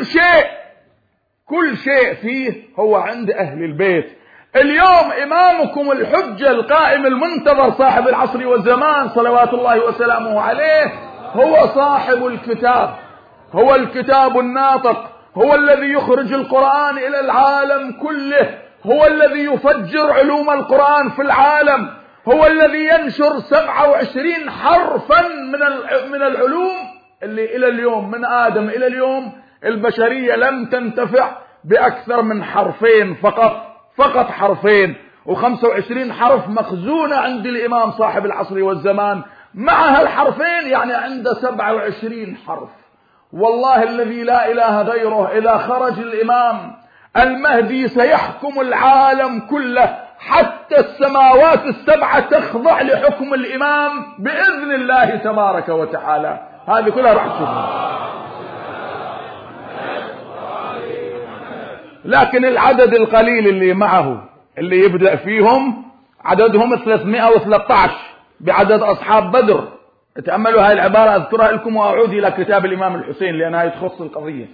كل شيء فيه هو عند أهل البيت. اليوم إمامكم الحجة القائم المنتظر صاحب العصر والزمان صلوات الله وسلامه عليه هو صاحب الكتاب، هو الكتاب الناطق، هو الذي يخرج القرآن إلى العالم كله، هو الذي يفجر علوم القرآن في العالم، هو الذي ينشر 27 حرفا من العلوم اللي إلى اليوم من آدم إلى اليوم البشرية لم تنتفع بأكثر من حرفين فقط حرفين، و25 حرف مخزونة عند الإمام صاحب العصر والزمان. مع هالحرفين يعني عنده 27 حرف. والله الذي لا إله غيره إذا خرج الإمام المهدي سيحكم العالم كله، حتى السماوات السبعة تخضع لحكم الإمام بإذن الله تبارك وتعالى. هذه كلها راح تشوفها. لكن العدد القليل اللي معه اللي يبدأ فيهم عددهم 313 بعدد أصحاب بدر. تأملوا هاي العبارة أذكرها لكم وأعود إلى كتاب الإمام الحسين لأنها تخص القضية.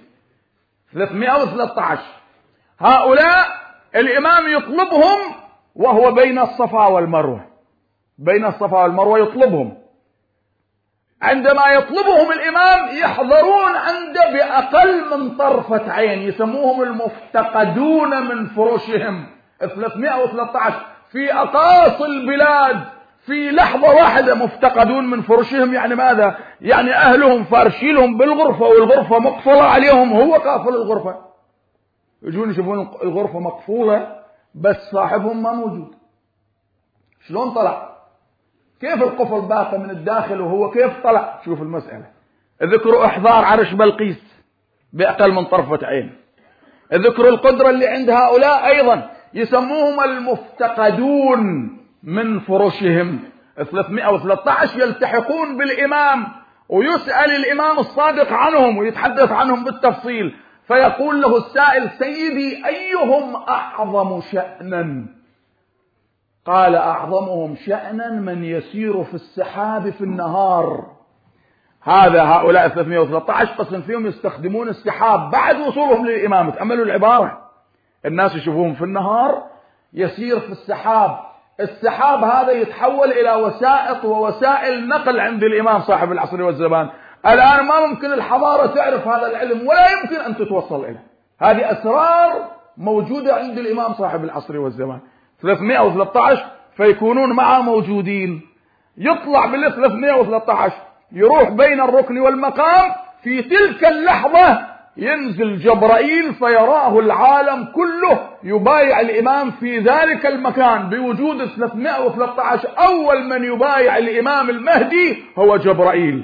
313 هؤلاء الإمام يطلبهم وهو بين الصفا والمروة، بين الصفا والمروة يطلبهم. عندما يطلبهم الإمام يحضرون عنده بأقل من طرفة عين، يسموهم المفتقدون من فرشهم. 313 في أقاصي البلاد في لحظة واحدة مفتقدون من فرشهم. يعني ماذا؟ يعني أهلهم فارشيلهم بالغرفة والغرفة مقفولة عليهم، هو قافل الغرفة. يجون يشوفون الغرفة مقفولة بس صاحبهم ما موجود. شلون طلع؟ كيف القفل باقي من الداخل وهو كيف طلع؟ شوف المسألة. ذكروا إحضار عرش بلقيس بأقل من طرفة عين. ذكروا القدرة اللي عند هؤلاء أيضا، يسموهم المفتقدون من فرشهم. 313 يلتحقون بالإمام ويسأل الإمام الصادق عنهم ويتحدث عنهم بالتفصيل، فيقول له السائل: سيدي أيهم أعظم شأنا؟ قال: أعظمهم شأنا من يسير في السحاب في النهار. هؤلاء 313 قسم فيهم يستخدمون السحاب بعد وصولهم للإمام. تأملوا العبارة، الناس يشوفوهم في النهار يسير في السحاب. السحاب هذا يتحول إلى وسائط ووسائل نقل عند الإمام صاحب العصر والزمان. الآن ما ممكن الحضارة تعرف هذا العلم ولا يمكن أن تتوصل إليه. هذه أسرار موجودة عند الإمام صاحب العصر والزمان. 313 فيكونون معه موجودين. يطلع بال 313 يروح بين الركن والمقام. في تلك اللحظة ينزل جبرائيل فيراه العالم كله يبايع الإمام في ذلك المكان بوجود 313. أول من يبايع الإمام المهدي هو جبرائيل.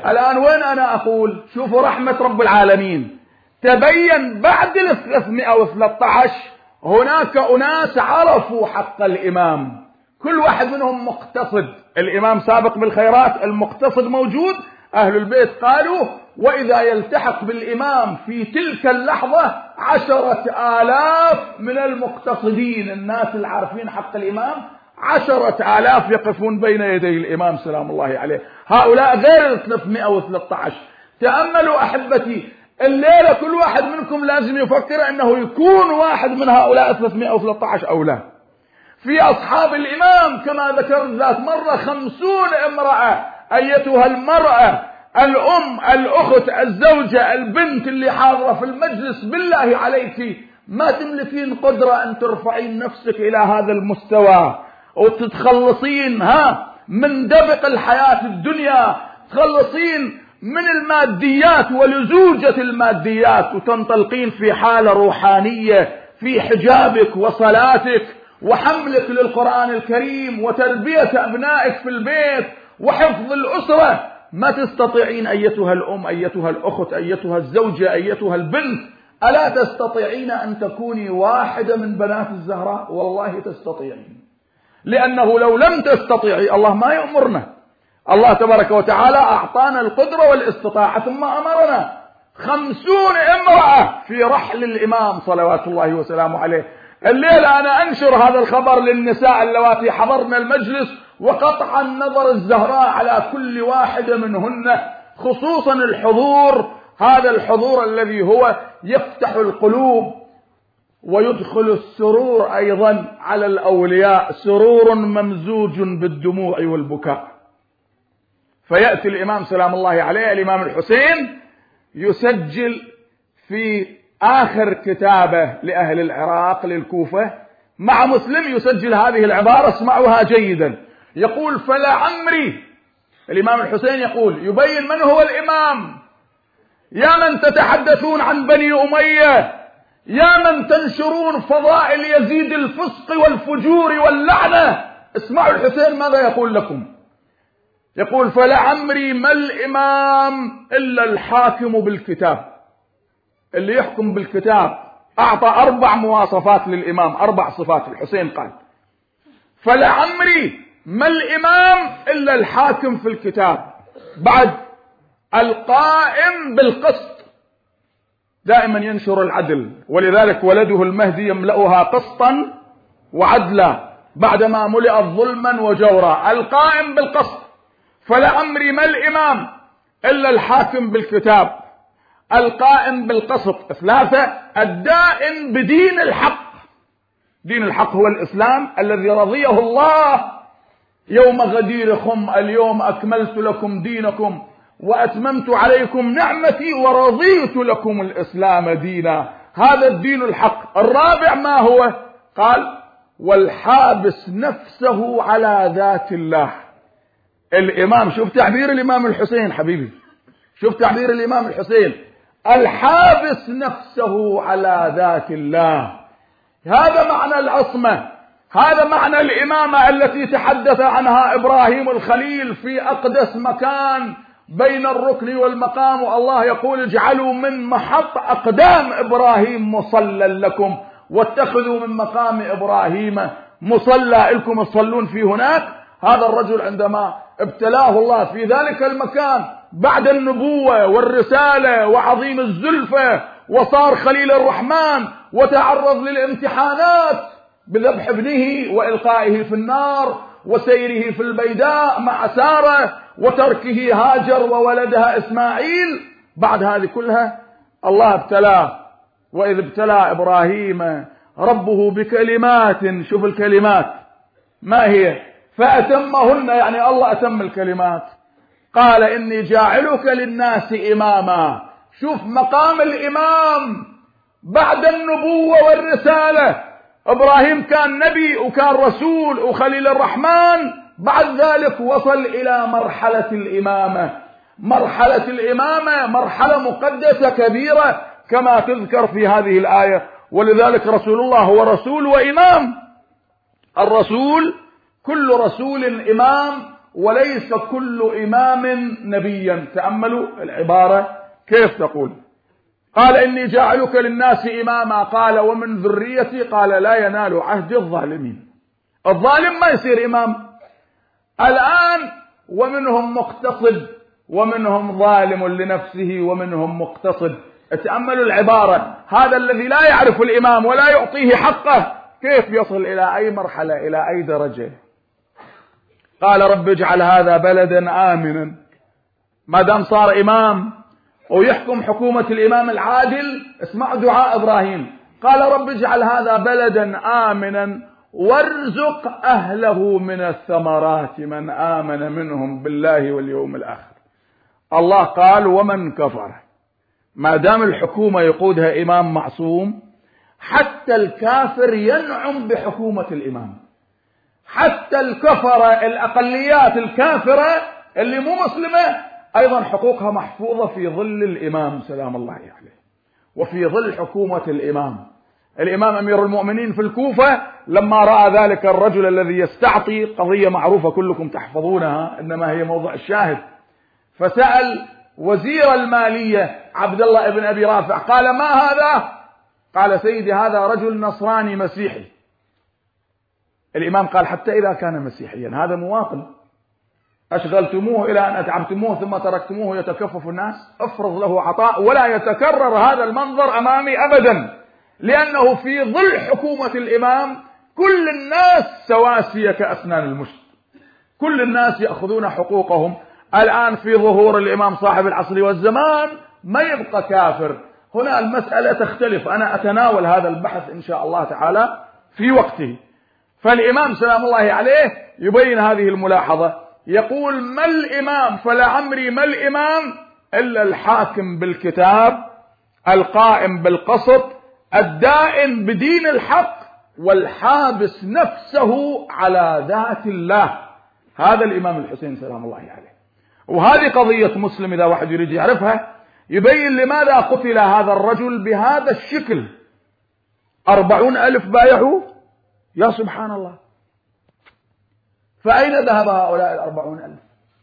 الآن وين أنا أقول شوفوا رحمة رب العالمين، تبين بعد 313 هناك أناس عرفوا حق الإمام، كل واحد منهم مقتصد، الإمام سابق بالخيرات، المقتصد موجود. أهل البيت قالوا وإذا يلتحق بالإمام في تلك اللحظة 10,000 من المقتصدين، الناس العارفين حق الإمام 10,000 يقفون بين يدي الإمام سلام الله عليه، هؤلاء غير 313. تأملوا أحبتي، الليلة كل واحد منكم لازم يفكر أنه يكون واحد من هؤلاء 313 أو لا. في أصحاب الإمام كما ذكرت ذات مرة 50 امرأة، أيتها المرأة الأم الأخت الزوجة البنت اللي حاضرة في المجلس، بالله عليك ما تملكين قدرة أن ترفعين نفسك إلى هذا المستوى وتتخلصين من دبق الحياة الدنيا، تخلصين من الماديات ولزوجة الماديات، وتنطلقين في حالة روحانية في حجابك وصلاتك وحملك للقرآن الكريم وتربية أبنائك في البيت وحفظ الأسرة. ما تستطيعين أيتها الأم، أيتها الأخت، أيتها الزوجة، أيتها البنت، ألا تستطيعين أن تكوني واحدة من بنات الزهراء؟ والله تستطيعين، لأنه لو لم تستطيعي الله ما يأمرنا. الله تبارك وتعالى أعطانا القدرة والاستطاعة ثم أمرنا 50 امرأة في رحل الإمام صلوات الله وسلامه عليه. الليلة أنا أنشر هذا الخبر للنساء اللواتي حضرن المجلس، وقطع النظر الزهراء على كل واحدة منهن، خصوصا الحضور، هذا الحضور الذي هو يفتح القلوب ويدخل السرور أيضا على الأولياء، سرور ممزوج بالدموع والبكاء. فيأتي الإمام سلام الله عليه الإمام الحسين يسجل في آخر كتابه لأهل العراق للكوفة مع مسلم، يسجل هذه العبارة، اسمعوها جيدا، يقول: فلعمري، الإمام الحسين يقول يبين من هو الإمام، يا من تتحدثون عن بني أمية، يا من تنشرون فضائل يزيد الفسق والفجور واللعنة، اسمعوا الحسين ماذا يقول لكم. يقول: فلعمري ما الإمام إلا الحاكم بالكتاب. اللي يحكم بالكتاب أعطى 4 مواصفات للإمام، 4 صفات. الحسين قال: فلعمري ما الإمام إلا الحاكم في الكتاب، بعد القائم بالقسط، دائما ينشر العدل، ولذلك ولده المهدي يملأها قسطا وعدلا بعدما ملئت ظلما وجورا، القائم بالقسط. فلعمري ما الإمام إلا الحاكم بالكتاب، القائم بالقسط. 3 الدائم بدين الحق. دين الحق هو الإسلام الذي رضيه الله يوم غدير خم: اليوم أكملت لكم دينكم وأتممت عليكم نعمتي ورضيت لكم الإسلام دينا. هذا الدين الحق. 4 ما هو؟ قال: والحابس نفسه على ذات الله. الإمام، شوف تعبير الإمام الحسين حبيبي، شوف تعبير الإمام الحسين: الحابس نفسه على ذات الله. هذا معنى العصمة، هذا معنى الإمامة التي تحدث عنها إبراهيم الخليل في أقدس مكان بين الركن والمقام، والله يقول: اجعلوا من محط أقدام إبراهيم مصلى لكم واتخذوا من مقام إبراهيم مصلى لكم تصلون في هناك. هذا الرجل عندما ابتلاه الله في ذلك المكان بعد النبوة والرسالة وعظيم الزلفة، وصار خليل الرحمن وتعرض للامتحانات بذبح ابنه وإلقائه في النار وسيره في البيداء مع سارة وتركه هاجر وولدها إسماعيل. بعد هذه كلها الله ابتلاه: وإذ ابتلى إبراهيم ربه بكلمات، شوف الكلمات ما هي، فأتمهن، يعني الله أتم الكلمات. قال: إني جاعلك للناس إماما. شوف مقام الإمام بعد النبوة والرسالة. إبراهيم كان نبي وكان رسول وخليل الرحمن، بعد ذلك وصل إلى مرحلة الإمامة. مرحلة الإمامة مرحلة مقدسة كبيرة كما تذكر في هذه الآية، ولذلك رسول الله هو رسول وإمام. الرسول كل رسول إمام وليس كل إمام نبيا. تأملوا العبارة كيف تقول. قال إني جاعلك للناس إماما، قال ومن ذريتي، قال لا ينال عهد الظالمين. الظالم ما يصير إمام. الآن ومنهم مقتصد ومنهم ظالم لنفسه ومنهم مقتصد. تأملوا العبارة. هذا الذي لا يعرف الإمام ولا يعطيه حقه كيف يصل إلى أي مرحلة، إلى أي درجة. قال رب اجعل هذا بلدا آمنا. ما دام صار إمام ويحكم حكومة الإمام العادل، اسمع دعاء إبراهيم، قال رب اجعل هذا بلدا آمنا وارزق أهله من الثمرات من آمن منهم بالله واليوم الآخر. الله قال ومن كفر. ما دام الحكومة يقودها إمام معصوم، حتى الكافر ينعم بحكومة الإمام. حتى الكفرة، الأقليات الكافرة اللي مو مسلمة، أيضا حقوقها محفوظة في ظل الإمام سلام الله عليه وفي ظل حكومة الإمام. الإمام أمير المؤمنين في الكوفة لما رأى ذلك الرجل الذي يستعطي، قضية معروفة كلكم تحفظونها إنما هي موضع الشاهد، فسأل وزير المالية عبد الله ابن أبي رافع، قال ما هذا؟ قال سيدي هذا رجل نصراني مسيحي. الإمام قال حتى إذا كان مسيحيا هذا مواطن، أشغلتموه إلى أن أتعبتموه ثم تركتموه يتكفف الناس، افرض له عطاء ولا يتكرر هذا المنظر أمامي أبدا، لأنه في ظل حكومة الإمام كل الناس سواسية كأسنان المشط، كل الناس يأخذون حقوقهم. الآن في ظهور الإمام صاحب العصر والزمان ما يبقى كافر. هنا المسألة تختلف، أنا أتناول هذا البحث إن شاء الله تعالى في وقته. فالإمام سلام الله عليه يبين هذه الملاحظة، يقول ما الإمام، فلعمري ما الإمام إلا الحاكم بالكتاب القائم بالقسط الدائن بدين الحق والحابس نفسه على ذات الله. هذا الإمام الحسين سلام الله عليه. وهذه قضية مسلم إذا واحد يريد يعرفها، يبين لماذا قتل هذا الرجل بهذا الشكل. 40,000 بايعوا، يا سبحان الله. فأين ذهب هؤلاء 40,000؟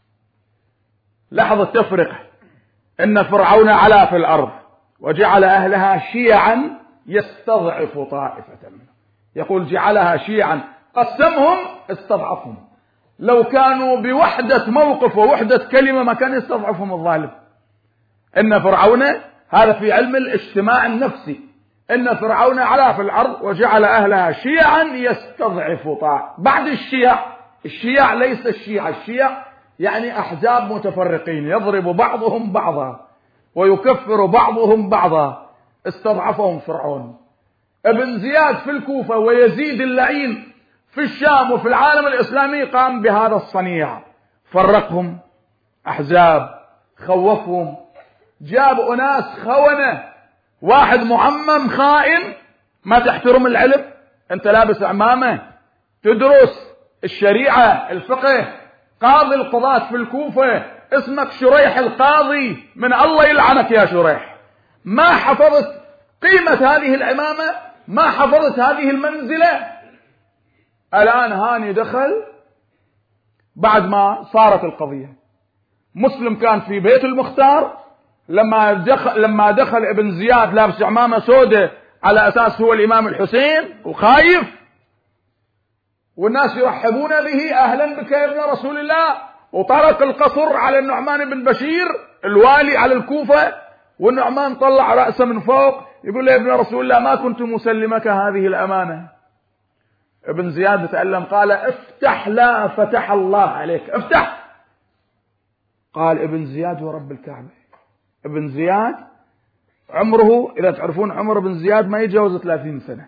لحظة تفرقة. إن فرعون علا في الأرض وجعل أهلها شيعا يستضعف طائفة منهم. يقول جعلها شيعا، قسمهم استضعفهم. لو كانوا بوحدة موقف ووحدة كلمة ما كان يستضعفهم الظالم. إن فرعون، هذا في علم الاجتماع النفسي، إن فرعون علا في الأرض وجعل أهلها شيعا يستضعف طائفة. بعد الشيع ليس الشيع يعني أحزاب متفرقين يضرب بعضهم بعضا ويكفر بعضهم بعضا. استضعفهم فرعون. ابن زياد في الكوفة ويزيد اللعين في الشام وفي العالم الإسلامي قام بهذا الصنيع، فرقهم أحزاب، خوفهم، جاب أناس خونة. واحد معمم خائن، ما تحترم العلم، أنت لابس عمامة تدرس الشريعة الفقه، قاضي القضاة في الكوفة اسمك شريح القاضي، من الله يلعنك يا شريح. ما حفظت قيمة هذه العمامة، ما حفظت هذه المنزلة. الآن هاني دخل بعد ما صارت القضية. مسلم كان في بيت المختار، لما دخل ابن زياد لابس عمامة سودة على أساس هو الإمام الحسين وخايف، والناس يرحبون به أهلا بك يا ابن رسول الله، وطرق القصر على النعمان بن بشير الوالي على الكوفة، والنعمان طلع رأسه من فوق يقول له يا ابن رسول الله ما كنت مسلمك هذه الأمانة. ابن زياد تألم قال افتح لا فتح الله عليك، افتح. قال ابن زياد ورب الكعبة. ابن زياد عمره، إذا تعرفون عمر ابن زياد ما يتجاوز 30 سنة،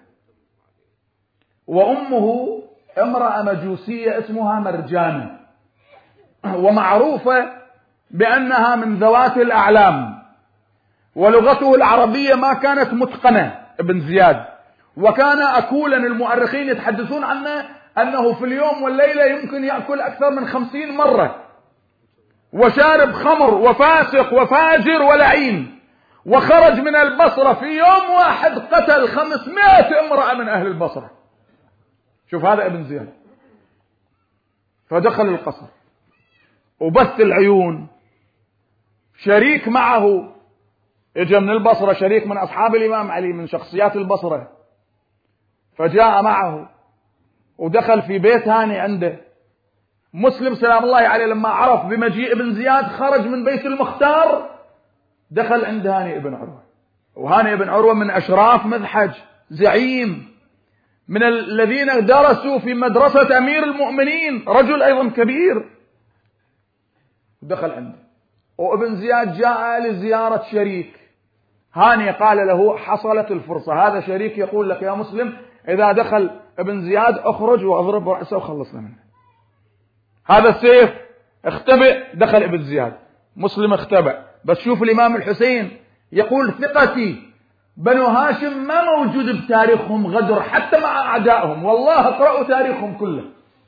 وأمه امرأة مجوسية اسمها مرجانة، ومعروفة بأنها من ذوات الأعلام، ولغته العربية ما كانت متقنة ابن زياد، وكان أكولا. المؤرخين يتحدثون عنه أنه في اليوم والليلة يمكن يأكل أكثر من 50 مرة، وشارب خمر وفاسق وفاجر ولعين، وخرج من البصرة في يوم واحد قتل 500 امرأة من أهل البصرة. شوف هذا ابن زياد. فدخل القصر وبث العيون. شريك معه اجى من البصرة، شريك من أصحاب الإمام علي من شخصيات البصرة، فجاء معه ودخل في بيت هاني عنده. مسلم سلام الله عليه لما عرف بمجيء ابن زياد خرج من بيت المختار، دخل عند هاني ابن عروة. وهاني ابن عروة من أشراف مذحج، زعيم من الذين درسوا في مدرسة أمير المؤمنين، رجل أيضا كبير. دخل عنده، وابن زياد جاء لزيارة شريك. هاني قال له حصلت الفرصة، هذا شريك يقول لك يا مسلم إذا دخل ابن زياد اخرج واضرب رأسه وخلصنا منه. هذا السيف اختبئ، دخل ابن زياد، مسلم اختبئ. بس شوف الإمام الحسين يقول ثقتي بنو هاشم ما موجود بتاريخهم غدر حتى مع أعدائهم، والله اقرأوا تاريخهم كله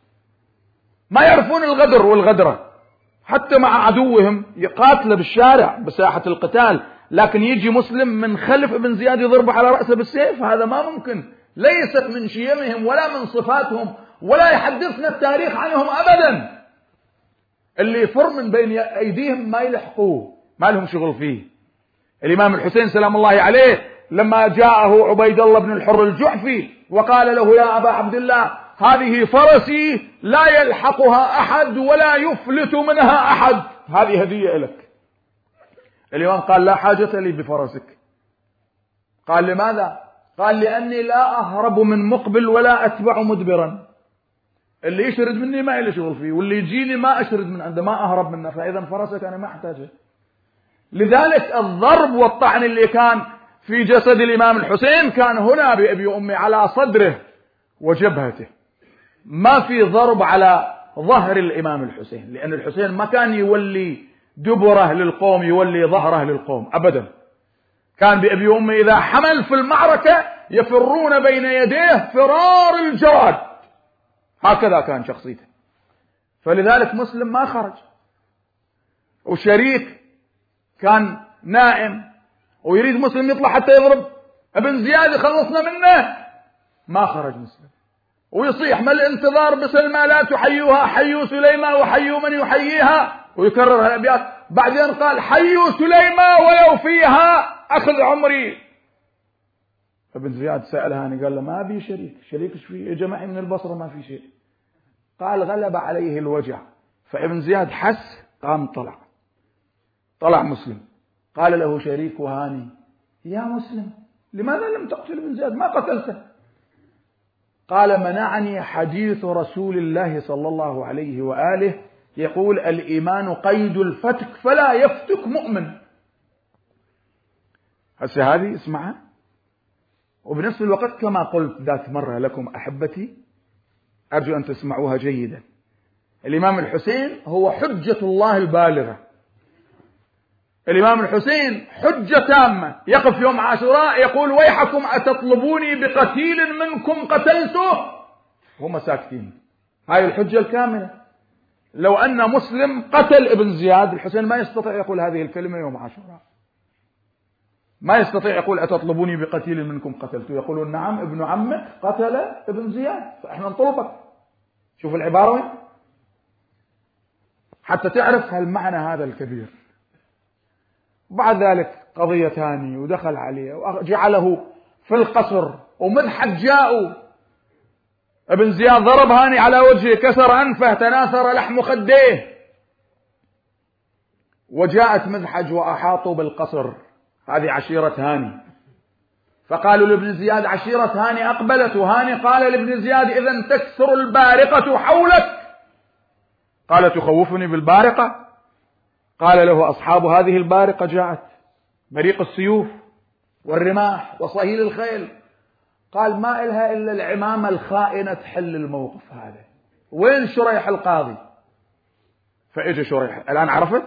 ما يعرفون الغدر والغدرة، حتى مع عدوهم يقاتل بالشارع بساحة القتال، لكن يجي مسلم من خلف ابن زياد يضرب على رأسه بالسيف، هذا ما ممكن، ليست من شيمهم ولا من صفاتهم، ولا يحدثنا التاريخ عنهم أبدا. اللي يفر من بين أيديهم ما يلحقوه، ما لهم شغل فيه. الإمام الحسين سلام الله عليه لما جاءه عبيد الله بن الحر الجعفي وقال له يا أبا عبد الله هذه فرسي لا يلحقها أحد ولا يفلت منها أحد، هذه هدية لك. الإمام قال لا حاجة لي بفرسك. قال لماذا؟ قال لأني لا أهرب من مقبل ولا أتبع مدبرا، اللي يشرد مني ما إلي شغل فيه، واللي يجيني ما أشرد من عنده، ما أهرب منه، فإذا فرسك أنا ما أحتاجه. لذلك الضرب والطعن اللي كان في جسد الإمام الحسين كان هنا بأبي أمي على صدره وجبهته، ما في ضرب على ظهر الإمام الحسين، لأن الحسين ما كان يولي دبره للقوم يولي ظهره للقوم أبدا، كان بأبي أمي إذا حمل في المعركة يفرون بين يديه فرار الجراد، هكذا كان شخصيته. فلذلك مسلم ما خرج، وشريك كان نائم ويريد مسلم يطلع حتى يضرب ابن زياد يخلصنا منه، ما خرج مسلم، ويصيح ما الانتظار بسلمى لا تحيوها، حيوا سليمة وحيوا من يحييها، ويكرر الأبيات. بعدين قال حيوا سليمة ولو فيها أخذ عمري. ابن زياد سأل هاني قال له ما بي شريك ايش فيه؟ اجى معي من البصرة ما في شيء. قال غلب عليه الوجع، فابن زياد حس قام طلع مسلم. قال له شريك وهاني يا مسلم لماذا لم تقتل ابن زياد؟ ما قتلته. قال منعني حديث رسول الله صلى الله عليه وآله يقول الإيمان قيد الفتك فلا يفتك مؤمن. هسه هذه اسمعها، وبنفس الوقت كما قلت ذات مرة لكم أحبتي أرجو أن تسمعوها جيدا. الإمام الحسين هو حجة الله البالغة، الإمام الحسين حجة تامة، يقف يوم عاشوراء يقول ويحكم أتطلبوني بقتيل منكم قتلته، هم ساكتين. هاي الحجة الكاملة. لو أن مسلم قتل ابن زياد الحسين ما يستطيع يقول هذه الكلمة يوم عاشوراء، ما يستطيع يقول أتطلبوني بقتيل منكم قتلته، يقولون نعم ابن عمك قتل ابن زياد فإحنا نطلبك. شوف العبارة وين، حتى تعرف هالمعنى هذا الكبير. بعد ذلك قضية هاني ودخل عليه وجعله في القصر، ومدحت جاءوا، ابن زياد ضرب هاني على وجهه كسر أنفه تناثر لحم خديه، وجاءت مدحج وأحاطوا بالقصر، هذه عشيرة هاني. فقالوا لابن زياد عشيرة هاني أقبلت، وهاني قال لابن زياد إذن تكثر البارقة حولك. قال تخوفني بالبارقة؟ قال له أصحاب هذه البارقة جاءت بريق السيوف والرماح وصهيل الخيل. قال ما إلها إلا العمامة الخائنة تحل الموقف هذا، وين شريح القاضي؟ فإجى شريح، الآن عرفت؟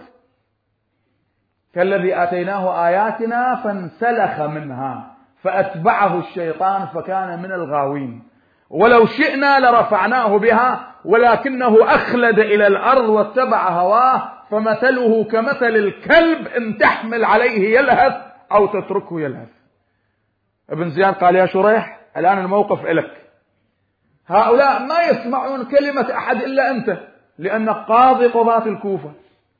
كالذي آتيناه آياتنا فانسلخ منها فأتبعه الشيطان فكان من الغاوين، ولو شئنا لرفعناه بها ولكنه أخلد إلى الأرض واتبع هواه فمثله كمثل الكلب إن تحمل عليه يلهث أو تتركه يلهث. ابن زياد قال يا شريح الآن الموقف إلك، هؤلاء ما يسمعون كلمة أحد إلا أنت، لأنك قاضي قضاة الكوفة،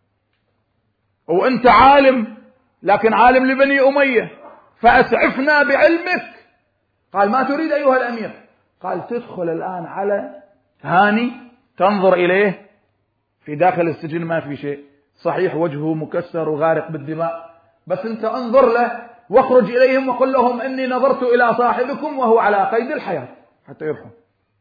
وأنت عالم، لكن عالم لبني أمية، فأسعفنا بعلمك. قال ما تريد أيها الأمير؟ قال تدخل الآن على هاني تنظر إليه في داخل السجن ما في شيء، صحيح وجهه مكسر وغارق بالدماء، بس أنت انظر له واخرج إليهم وقل لهم إني نظرت إلى صاحبكم وهو على قيد الحياة حتى يرحم.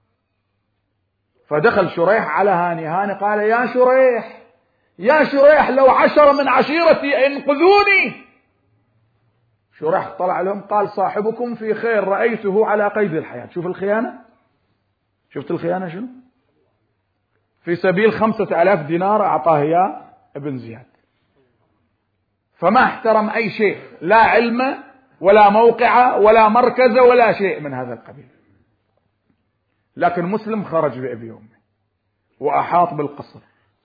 فدخل شريح على هاني قال يا شريح لو 10 من عشيرتي ينقذوني. شريح طلع لهم قال صاحبكم في خير، رأيته على قيد الحياة. شوف الخيانة، شفت الخيانة شنو؟ في سبيل 5000 دينار أعطاه إياه ابن زياد. فما احترم أي شيء، لا علم ولا موقع ولا مركز ولا شيء من هذا القبيل. لكن مسلم خرج بأبي وأمه وأحاط بالقصر،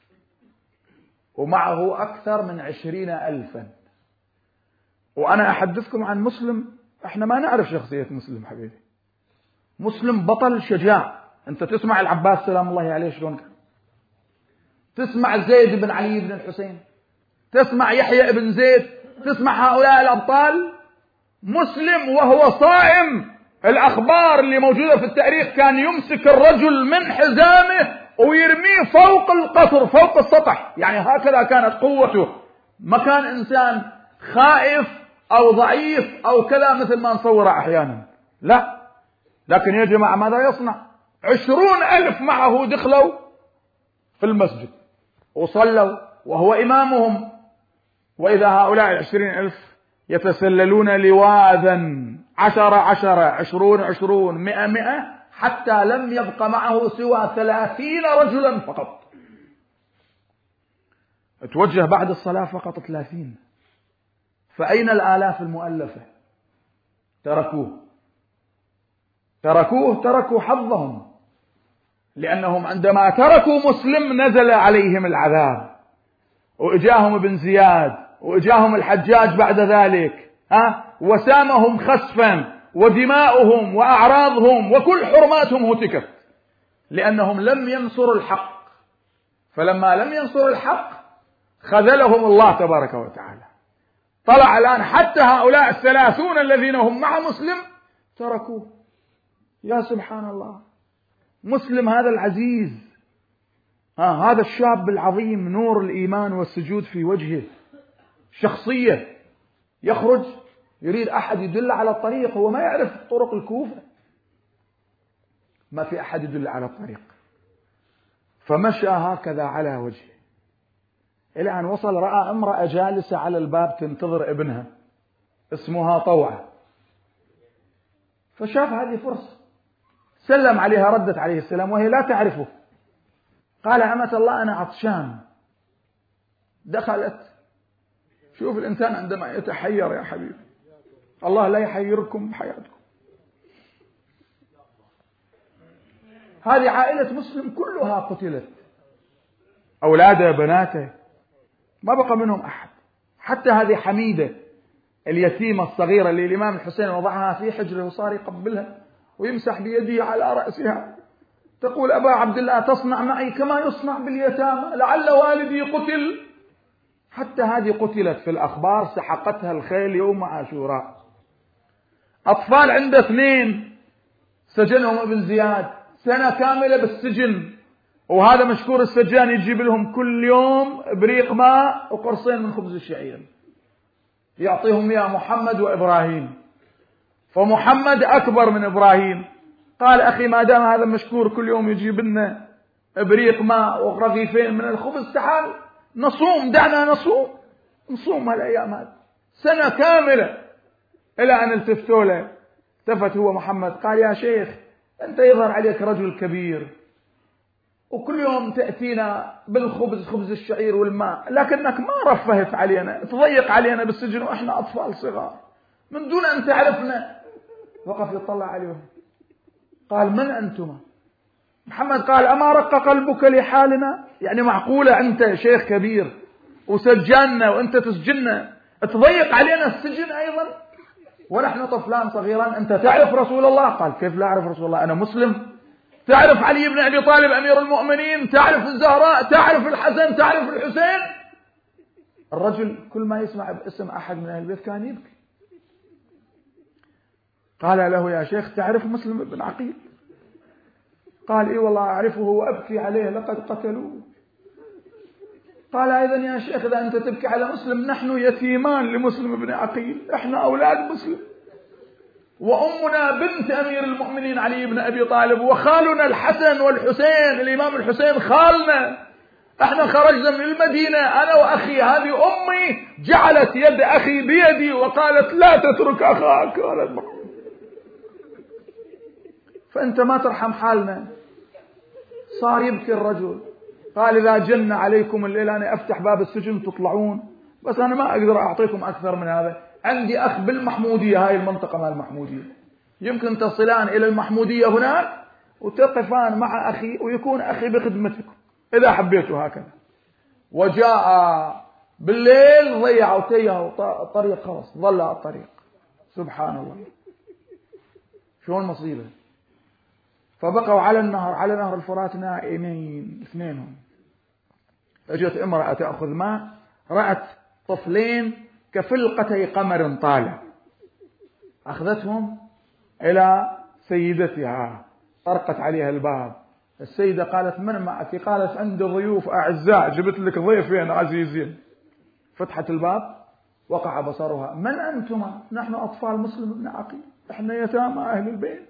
ومعه أكثر من 20,000. وأنا أحدثكم عن مسلم، احنا ما نعرف شخصية مسلم حبيبي. مسلم بطل شجاع. أنت تسمع العباس سلام الله عليه شلون كان، تسمع زيد بن علي بن الحسين، تسمع يحيى بن زيد، تسمع هؤلاء الأبطال. مسلم وهو صائم، الأخبار اللي موجودة في التاريخ كان يمسك الرجل من حزامه ويرميه فوق القصر، فوق السطح، يعني هكذا كانت قوته. ما كان إنسان خائف أو ضعيف أو كذا مثل ما نصور أحيانا، لا. لكن يا جماعة ماذا يصنع؟ 20,000 معه دخلوا في المسجد وصلوا وهو إمامهم، وإذا هؤلاء 20,000 يتسللون لواذا 10 20 20 100 حتى لم يبق معه سوى 30 رجلا فقط. توجه بعد الصلاة فقط 30. فأين الآلاف المؤلفة؟ تركوا حظهم، لأنهم عندما تركوا مسلم نزل عليهم العذاب، وإجاهم ابن زياد، وإجاهم الحجاج بعد ذلك، وسامهم خسفا، ودماؤهم وأعراضهم وكل حرماتهم هتكت، لأنهم لم ينصروا الحق. فلما لم ينصروا الحق خذلهم الله تبارك وتعالى. طلع الآن حتى هؤلاء 30 الذين هم مع مسلم تركوه. يا سبحان الله، مسلم هذا العزيز، هذا الشاب العظيم، نور الإيمان والسجود في وجهه، شخصية، يخرج يريد أحد يدل على الطريق، هو ما يعرف طرق الكوفة، ما في أحد يدل على الطريق. فمشى هكذا على وجهه إلى أن وصل، رأى امرأة جالسة على الباب تنتظر ابنها اسمها طوعة، فشاف هذه فرصة، سلم عليها، ردت عليه السلام وهي لا تعرفه. قال أمة الله أنا عطشان. دخلت. شوف الإنسان عندما يتحير يا حبيبي، الله لا يحيركم بحياتكم. هذه عائلة مسلم كلها قتلت، أولاده بناته ما بقى منهم أحد. حتى هذه حميدة اليتيمة الصغيرة اللي الإمام الحسين وضعها في حجره وصار يقبلها ويمسح بيده على رأسها، تقول أبا عبد الله تصنع معي كما يصنع باليتامى، لعل والدي قتل. حتى هذه قتلت في الأخبار، سحقتها الخيل يوم عاشوراء. أطفال عنده 2 سجنهم ابن زياد 1 سنة كاملة بالسجن، وهذا مشكور السجان يجيب لهم كل يوم بريق ماء وقرصين من خبز الشعير يعطيهم يا محمد وإبراهيم. فمحمد أكبر من إبراهيم، قال أخي ما دام هذا مشكور كل يوم يجيب لنا بريق ماء ورغيفين من الخبز، تعال نصوم، دعنا نصوم هالأيام هذه 1 سنة كاملة. إلى أن التفتوا له، التفت هو محمد قال يا شيخ أنت يظهر عليك رجل كبير وكل يوم تأتينا بالخبز، خبز الشعير والماء، لكنك ما رفهت علينا، تضيق علينا بالسجن وإحنا أطفال صغار من دون أن تعرفنا. وقف يطلع عليهم قال من أنتما؟ محمد قال أما رق قلبك لحالنا؟ يعني معقولة أنت شيخ كبير وسجاننا وأنت تسجننا، تضيق علينا السجن أيضا ونحن طفلان صغيران؟ أنت تعرف رسول الله؟ قال كيف لا أعرف رسول الله، أنا مسلم. تعرف علي بن أبي طالب أمير المؤمنين، تعرف الزهراء، تعرف الحسن، تعرف الحسين. الرجل كل ما يسمع باسم أحد من أهل البيت كان يبكي. قال له يا شيخ تعرف مسلم بن عقيل؟ قال إيه والله أعرفه وأبكي عليه لقد قتلوه. قال إذا يا شيخ إذا أنت تبكي على مسلم نحن يتيمان لمسلم بن عقيل، إحنا أولاد مسلم، وأمنا بنت أمير المؤمنين علي بن أبي طالب، وخالنا الحسن والحسين الإمام الحسين خالنا. احنا خرجنا من المدينة أنا وأخي، هذه أمي جعلت يد أخي بيدي وقالت لا تترك أخاك. فأنت ما ترحم حالنا. صار يبكي الرجل. قال إذا جن عليكم الليل أنا أفتح باب السجن تطلعون، بس أنا ما أقدر أعطيكم أكثر من هذا. عندي أخ بالمحمودية، هاي المنطقة مال المحمودية، يمكن تصلان إلى المحمودية هناك وتقفان مع أخي ويكون أخي بخدمتكم إذا حبيتوا هكذا. وجاء بالليل ضيعوا تيه الطريق، خلص ظل الطريق. سبحان الله، شو المصيبة. فبقوا على النهر، على نهر الفرات نائمين اثنينهم. اجت امرأة تأخذ ماء، رأت طفلين كفلقتي قمر طالع، أخذتهم إلى سيدتها، طرقت عليها الباب. السيدة قالت من معك؟ قالت عندي ضيوف أعزاء، جبت لك ضيفين عزيزين. فتحت الباب، وقع بصرها. من أنتما؟ نحن أطفال مسلم بن عقيل، إحنا يتامى أهل البيت.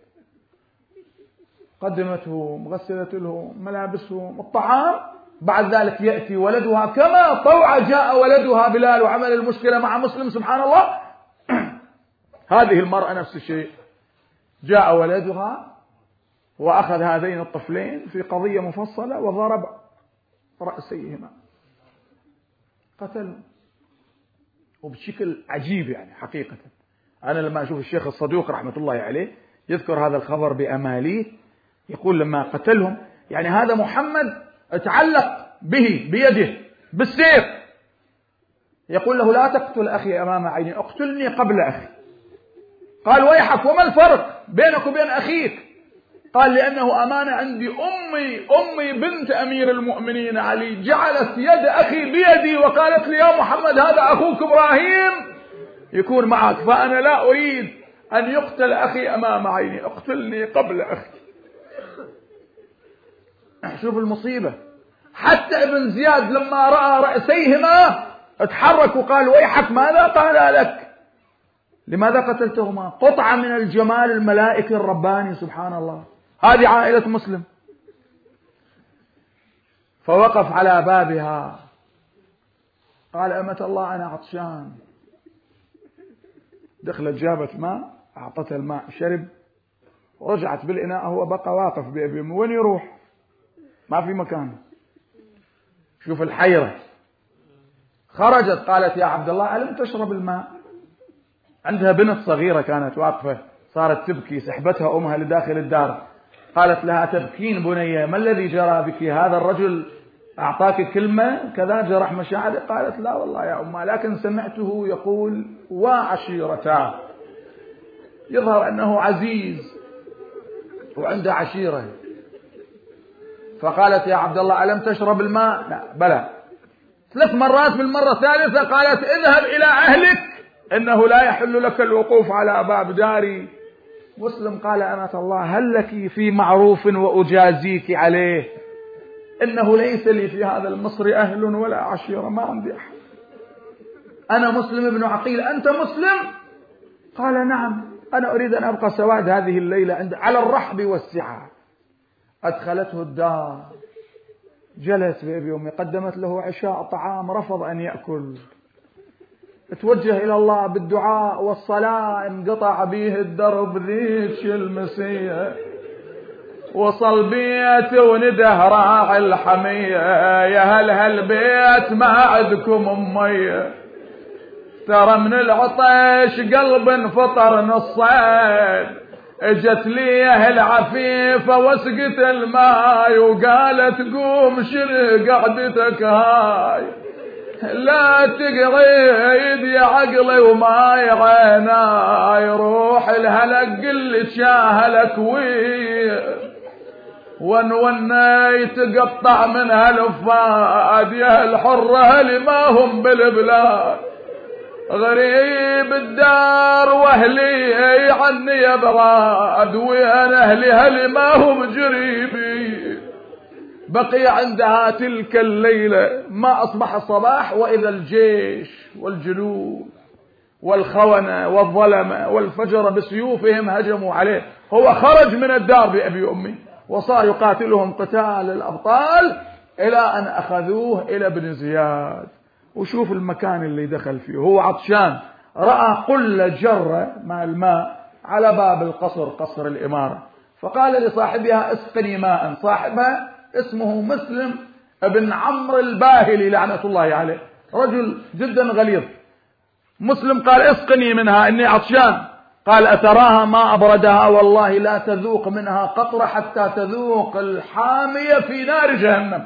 قدمته، غسلت له ملابسهم، الطعام. بعد ذلك يأتي ولدها كما طوع جاء ولدها بلال وعمل المشكلة مع مسلم. سبحان الله. هذه المرأة نفس الشيء، جاء ولدها وأخذ هذين الطفلين في قضية مفصلة وضرب رأسيهما، قتل. وبشكل عجيب يعني حقيقة. أنا لما أشوف الشيخ الصدوق رحمة الله عليه يذكر هذا الخبر بأماليه، يقول لما قتلهم يعني هذا محمد اتعلق به بيده بالسيف، يقول له لا تقتل أخي أمام عيني، اقتلني قبل أخي. قال ويحك وما الفرق بينك وبين أخيك؟ قال لأنه أمانة عندي، أمي بنت أمير المؤمنين علي جعلت يد أخي بيدي وقالت لي يا محمد هذا أخوك إبراهيم يكون معك، فأنا لا أريد أن يقتل أخي أمام عيني، اقتلني قبل أخي. شوف المصيبة. حتى ابن زياد لما رأى رأسيهما اتحرك وقال ويحك ماذا قال لك؟ لماذا قتلتهما؟ قطعة من الجمال الملائكي الرباني. سبحان الله. هذه عائلة مسلم. فوقف على بابها، قال أمة الله أنا عطشان. دخلت جابت ماء، أعطتها الماء شرب، ورجعت بالإناء. هو بقى واقف بأبي، وين يروح؟ ما في مكان. شوف الحيرة. خرجت قالت يا عبد الله ألم تشرب الماء؟ عندها بنت صغيرة كانت واقفة، صارت تبكي، سحبتها أمها لداخل الدار. قالت لها تبكين بنية، ما الذي جرى بك؟ هذا الرجل أعطاك كلمة كذا جرح مشاعري؟ قالت لا والله يا أمه، لكن سمعته يقول وعشيرتاه، يظهر أنه عزيز وعنده عشيرة. فقالت يا عبد الله ألم تشرب الماء؟ لا بلى. 3 مرات. بالمرة الثالثة قالت اذهب إلى أهلك، إنه لا يحل لك الوقوف على باب داري. مسلم قال أمة الله هل لك في معروف وأجازيك عليه؟ إنه ليس لي في هذا المصر أهل ولا عشيرة، ما عندي أحد. أنا مسلم بن عقيل، أنت مسلم؟ قال نعم، أنا أريد أن أبقى سواد هذه الليلة على الرحب والسعة. أدخلته الدار، جلس بأبي وأمي، قدمت له عشاء طعام، رفض أن يأكل. توجه إلى الله بالدعاء والصلاة، انقطع به الدرب ذيك المسية، وصل بيت ونده راعي الحمية، يا هل هالبيت ما عندكم أمية، ترى من العطش قلب انفطر نصين، اجت لي العفيفة وسقت الماي، وقالت قوم شل قعدتك هاي، لا تقعد يا عقلي وماي عيناي، روح الهلك قل شاهلك وي، ونوني تقطع منها الفؤاد يا الحرة اللي ما هم بالبلاد، غريب الدار واهلي عني ابعاد، وانا اهلي هلي ما هم جريبي. بقي عندها تلك الليلة ما اصبح الصباح واذا الجيش والجنود والخونة والظلمة والفجر بسيوفهم هجموا عليه. هو خرج من الدار بأبي أمي وصار يقاتلهم قتال الأبطال إلى أن أخذوه إلى ابن زياد. وشوف المكان اللي دخل فيه، هو عطشان، رأى قلة جرة مع الماء على باب القصر، قصر الإمارة، فقال لصاحبها اسقني ماء. صاحبها اسمه مسلم ابن عمرو الباهلي لعنة الله عليه، رجل جدا غليظ. مسلم قال اسقني منها إني عطشان. قال أتراها ما أبردها؟ والله لا تذوق منها قطرة حتى تذوق الحامية في نار جهنم.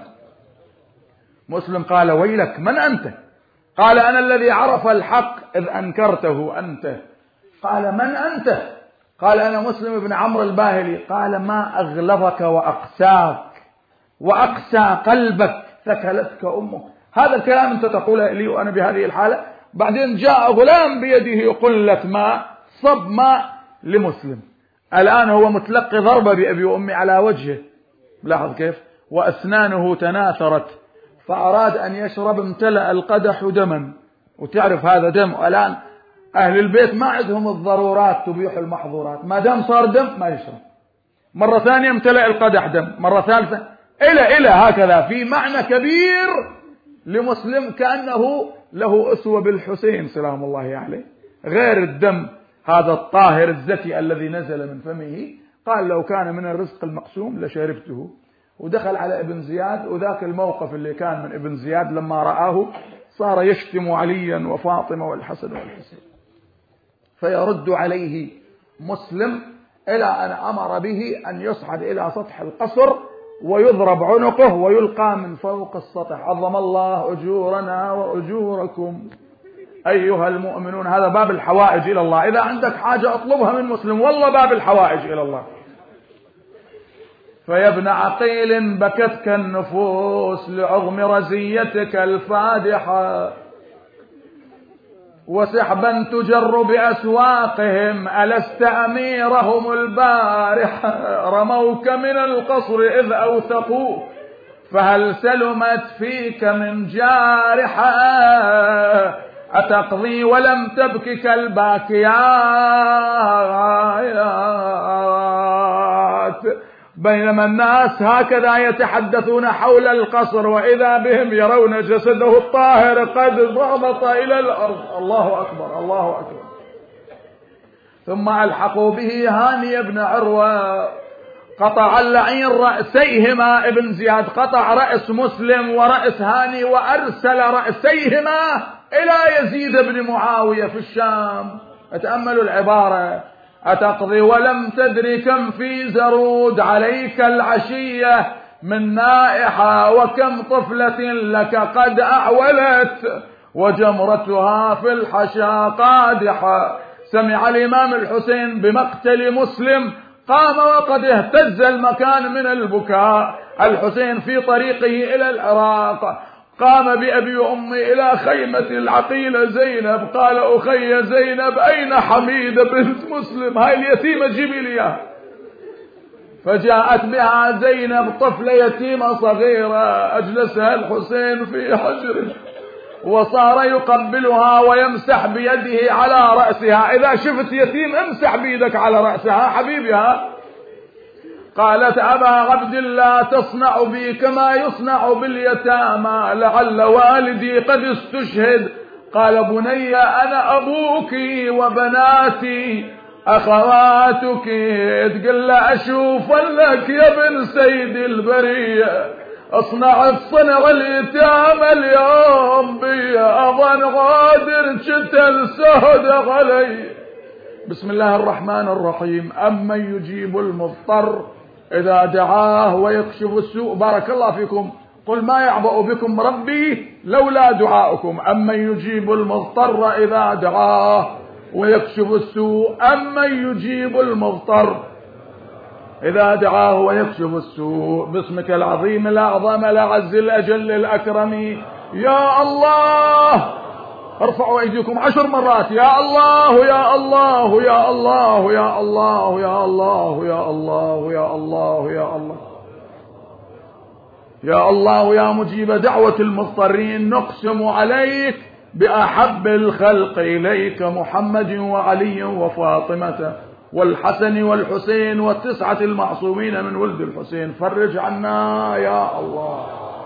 مسلم قال ويلك من أنت؟ قال أنا الذي عرف الحق إذ أنكرته أنت. قال من أنت؟ قال أنا مسلم بن عمرو الباهلي. قال ما أغلظك وأقساك وأقسى قلبك، ثكلتك أمك. هذا الكلام أنت تقوله لي وأنا بهذه الحالة؟ بعدين جاء غلام بيده قلة ماء، صب ماء لمسلم. الآن هو متلقي ضربة بأبي وأمي على وجهه، لاحظ كيف، وأسنانه تناثرت، فأراد أن يشرب، امتلأ القدح دما، وتعرف هذا دم. الآن أهل البيت ما عندهم الضرورات تبيح المحظورات، ما دام صار دم ما يشرب. مرة ثانية امتلأ القدح دم، مرة ثالثة إلى هكذا. في معنى كبير لمسلم كأنه له أسوة بالحسين سلام الله عليه، غير الدم هذا الطاهر الزكي الذي نزل من فمه. قال لو كان من الرزق المقسوم لشربته. ودخل على ابن زياد، وذاك الموقف اللي كان من ابن زياد لما رآه صار يشتم عليا وفاطمة والحسن والحسين. فيرد عليه مسلم إلى أن أمر به أن يصعد إلى سطح القصر ويضرب عنقه ويلقى من فوق السطح. عظم الله أجورنا وأجوركم أيها المؤمنون. هذا باب الحوائج إلى الله، إذا عندك حاجة أطلبها من مسلم، والله باب الحوائج إلى الله. فيا ابن عقيل بكتك النفوس لعظم رزيتك الفادحة، وسحبا تجر بأسواقهم ألست أميرهم البارحة، رموك من القصر إذ أوثقوك فهل سلمت فيك من جارحة، أتقضي ولم تبكك الباكيات. بينما الناس هكذا يتحدثون حول القصر وإذا بهم يرون جسده الطاهر قد ضغط إلى الأرض. الله أكبر الله أكبر. ثم ألحقوا به هاني بن عروة، قطع اللعين رأسيهما. ابن زياد قطع رأس مسلم ورأس هاني وأرسل رأسيهما إلى يزيد بن معاوية في الشام. أتأملوا العبارة، أتقضي ولم تدري كم في زرود عليك العشية من نائحة، وكم طفلة لك قد أعولت وجمرتها في الحشا قادحة. سمع الإمام الحسين بمقتل مسلم، قام وقد اهتز المكان من البكاء. الحسين في طريقه إلى العراق قام بأبي وأمي إلى خيمة العقيلة زينب، قال أخي زينب أين حميدة بنت مسلم؟ هاي اليتيمة جيبي لي. فجاءت بها زينب طفلة يتيمة صغيرة، أجلسها الحسين في حجره وصار يقبلها ويمسح بيده على رأسها. إذا شفت يتيم امسح بيدك على رأسها حبيبها. قالت أبا عبد الله تصنع بي كما يصنع باليتامى، لعل والدي قد استشهد. قال بني أنا أبوك وبناتي أخواتك، تقول له أشوف لك يا ابن سيد البرية، اصنع الصنع اليتامى اليوم بي، أظن غادر شتل سهد علي. بسم الله الرحمن الرحيم. أمن يجيب المضطر إذا دعاه ويكشف السوء. بارك الله فيكم. قل ما يعبأ بكم ربي لولا دعاؤكم. أمن يجيب المضطر إذا دعاه ويكشف السوء. أمن يجيب المضطر إذا دعاه ويكشف السوء، باسمك العظيم الأعظم الأعز الأجل الأكرم يا الله. ارفعوا أيديكم 10 مرات، يا الله يا الله يا الله يا الله يا الله يا الله يا الله يا الله يا الله يا مجيب دعوة المضطرين. نقسم عليك بأحب الخلق إليك محمد وعلي وفاطمة والحسن والحسين و9 المعصومين من ولد الحسين. فرج عنا يا الله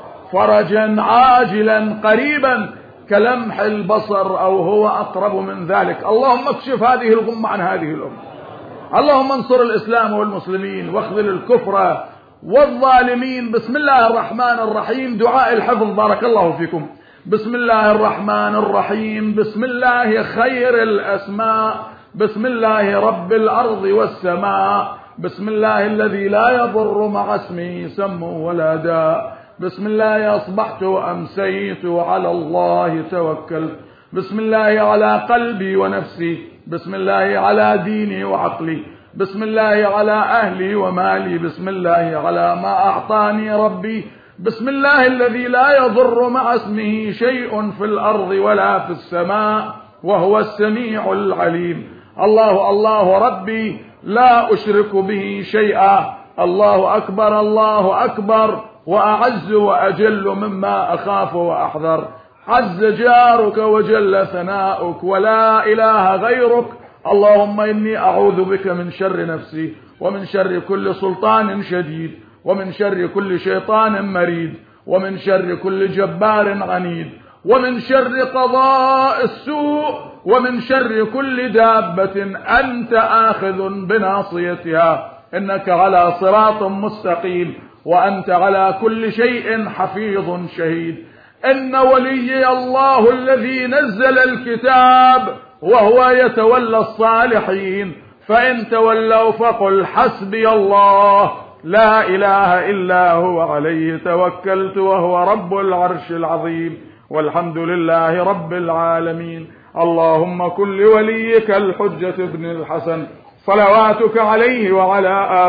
فرجا عاجلا قريبا كلمح البصر أو هو أقرب من ذلك. اللهم اكشف هذه الغمة عن هذه الأمة. اللهم انصر الإسلام والمسلمين واخذل الكفر والظالمين. بسم الله الرحمن الرحيم. دعاء الحفظ بارك الله فيكم. بسم الله الرحمن الرحيم. بسم الله خير الأسماء. بسم الله رب الأرض والسماء. بسم الله الذي لا يضر مع اسمه سم ولا داء. بسم الله أصبحت وأمسيت وعلى الله توكلت. بسم الله على قلبي ونفسي. بسم الله على ديني وعقلي. بسم الله على أهلي ومالي. بسم الله على ما أعطاني ربي. بسم الله الذي لا يضر مع اسمه شيء في الأرض ولا في السماء وهو السميع العليم. الله الله ربي لا أشرك به شيئا. الله أكبر الله أكبر وأعز وأجل مما أخاف وأحذر. عز جارك وجل ثناؤك ولا إله غيرك. اللهم إني أعوذ بك من شر نفسي ومن شر كل سلطان شديد ومن شر كل شيطان مريد ومن شر كل جبار عنيد ومن شر قضاء السوء ومن شر كل دابة أنت آخذ بناصيتها. إنك على صراط مستقيم وأنت على كل شيء حفيظ شهيد. إن وليي الله الذي نزل الكتاب وهو يتولى الصالحين. فإن تولوا فقل حسبي الله لا إله إلا هو عليه توكلت وهو رب العرش العظيم والحمد لله رب العالمين. اللهم كن لوليك الحجة بن الحسن صلواتك عليه وعلى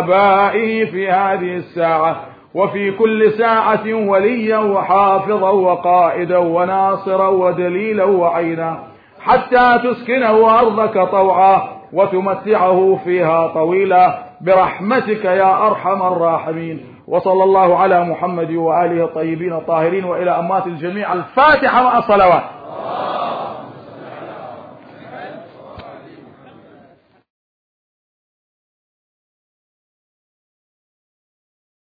آبائه في هذه الساعة وفي كل ساعة وليا وحافظا وقائدا وناصرا ودليلا وعينا حتى تسكنه أرضك طوعا وتمتعه فيها طويلا برحمتك يا أرحم الراحمين. وصلى الله على محمد وآله الطيبين الطاهرين وإلى أموات الجميع. الفاتحة مع الصلوات.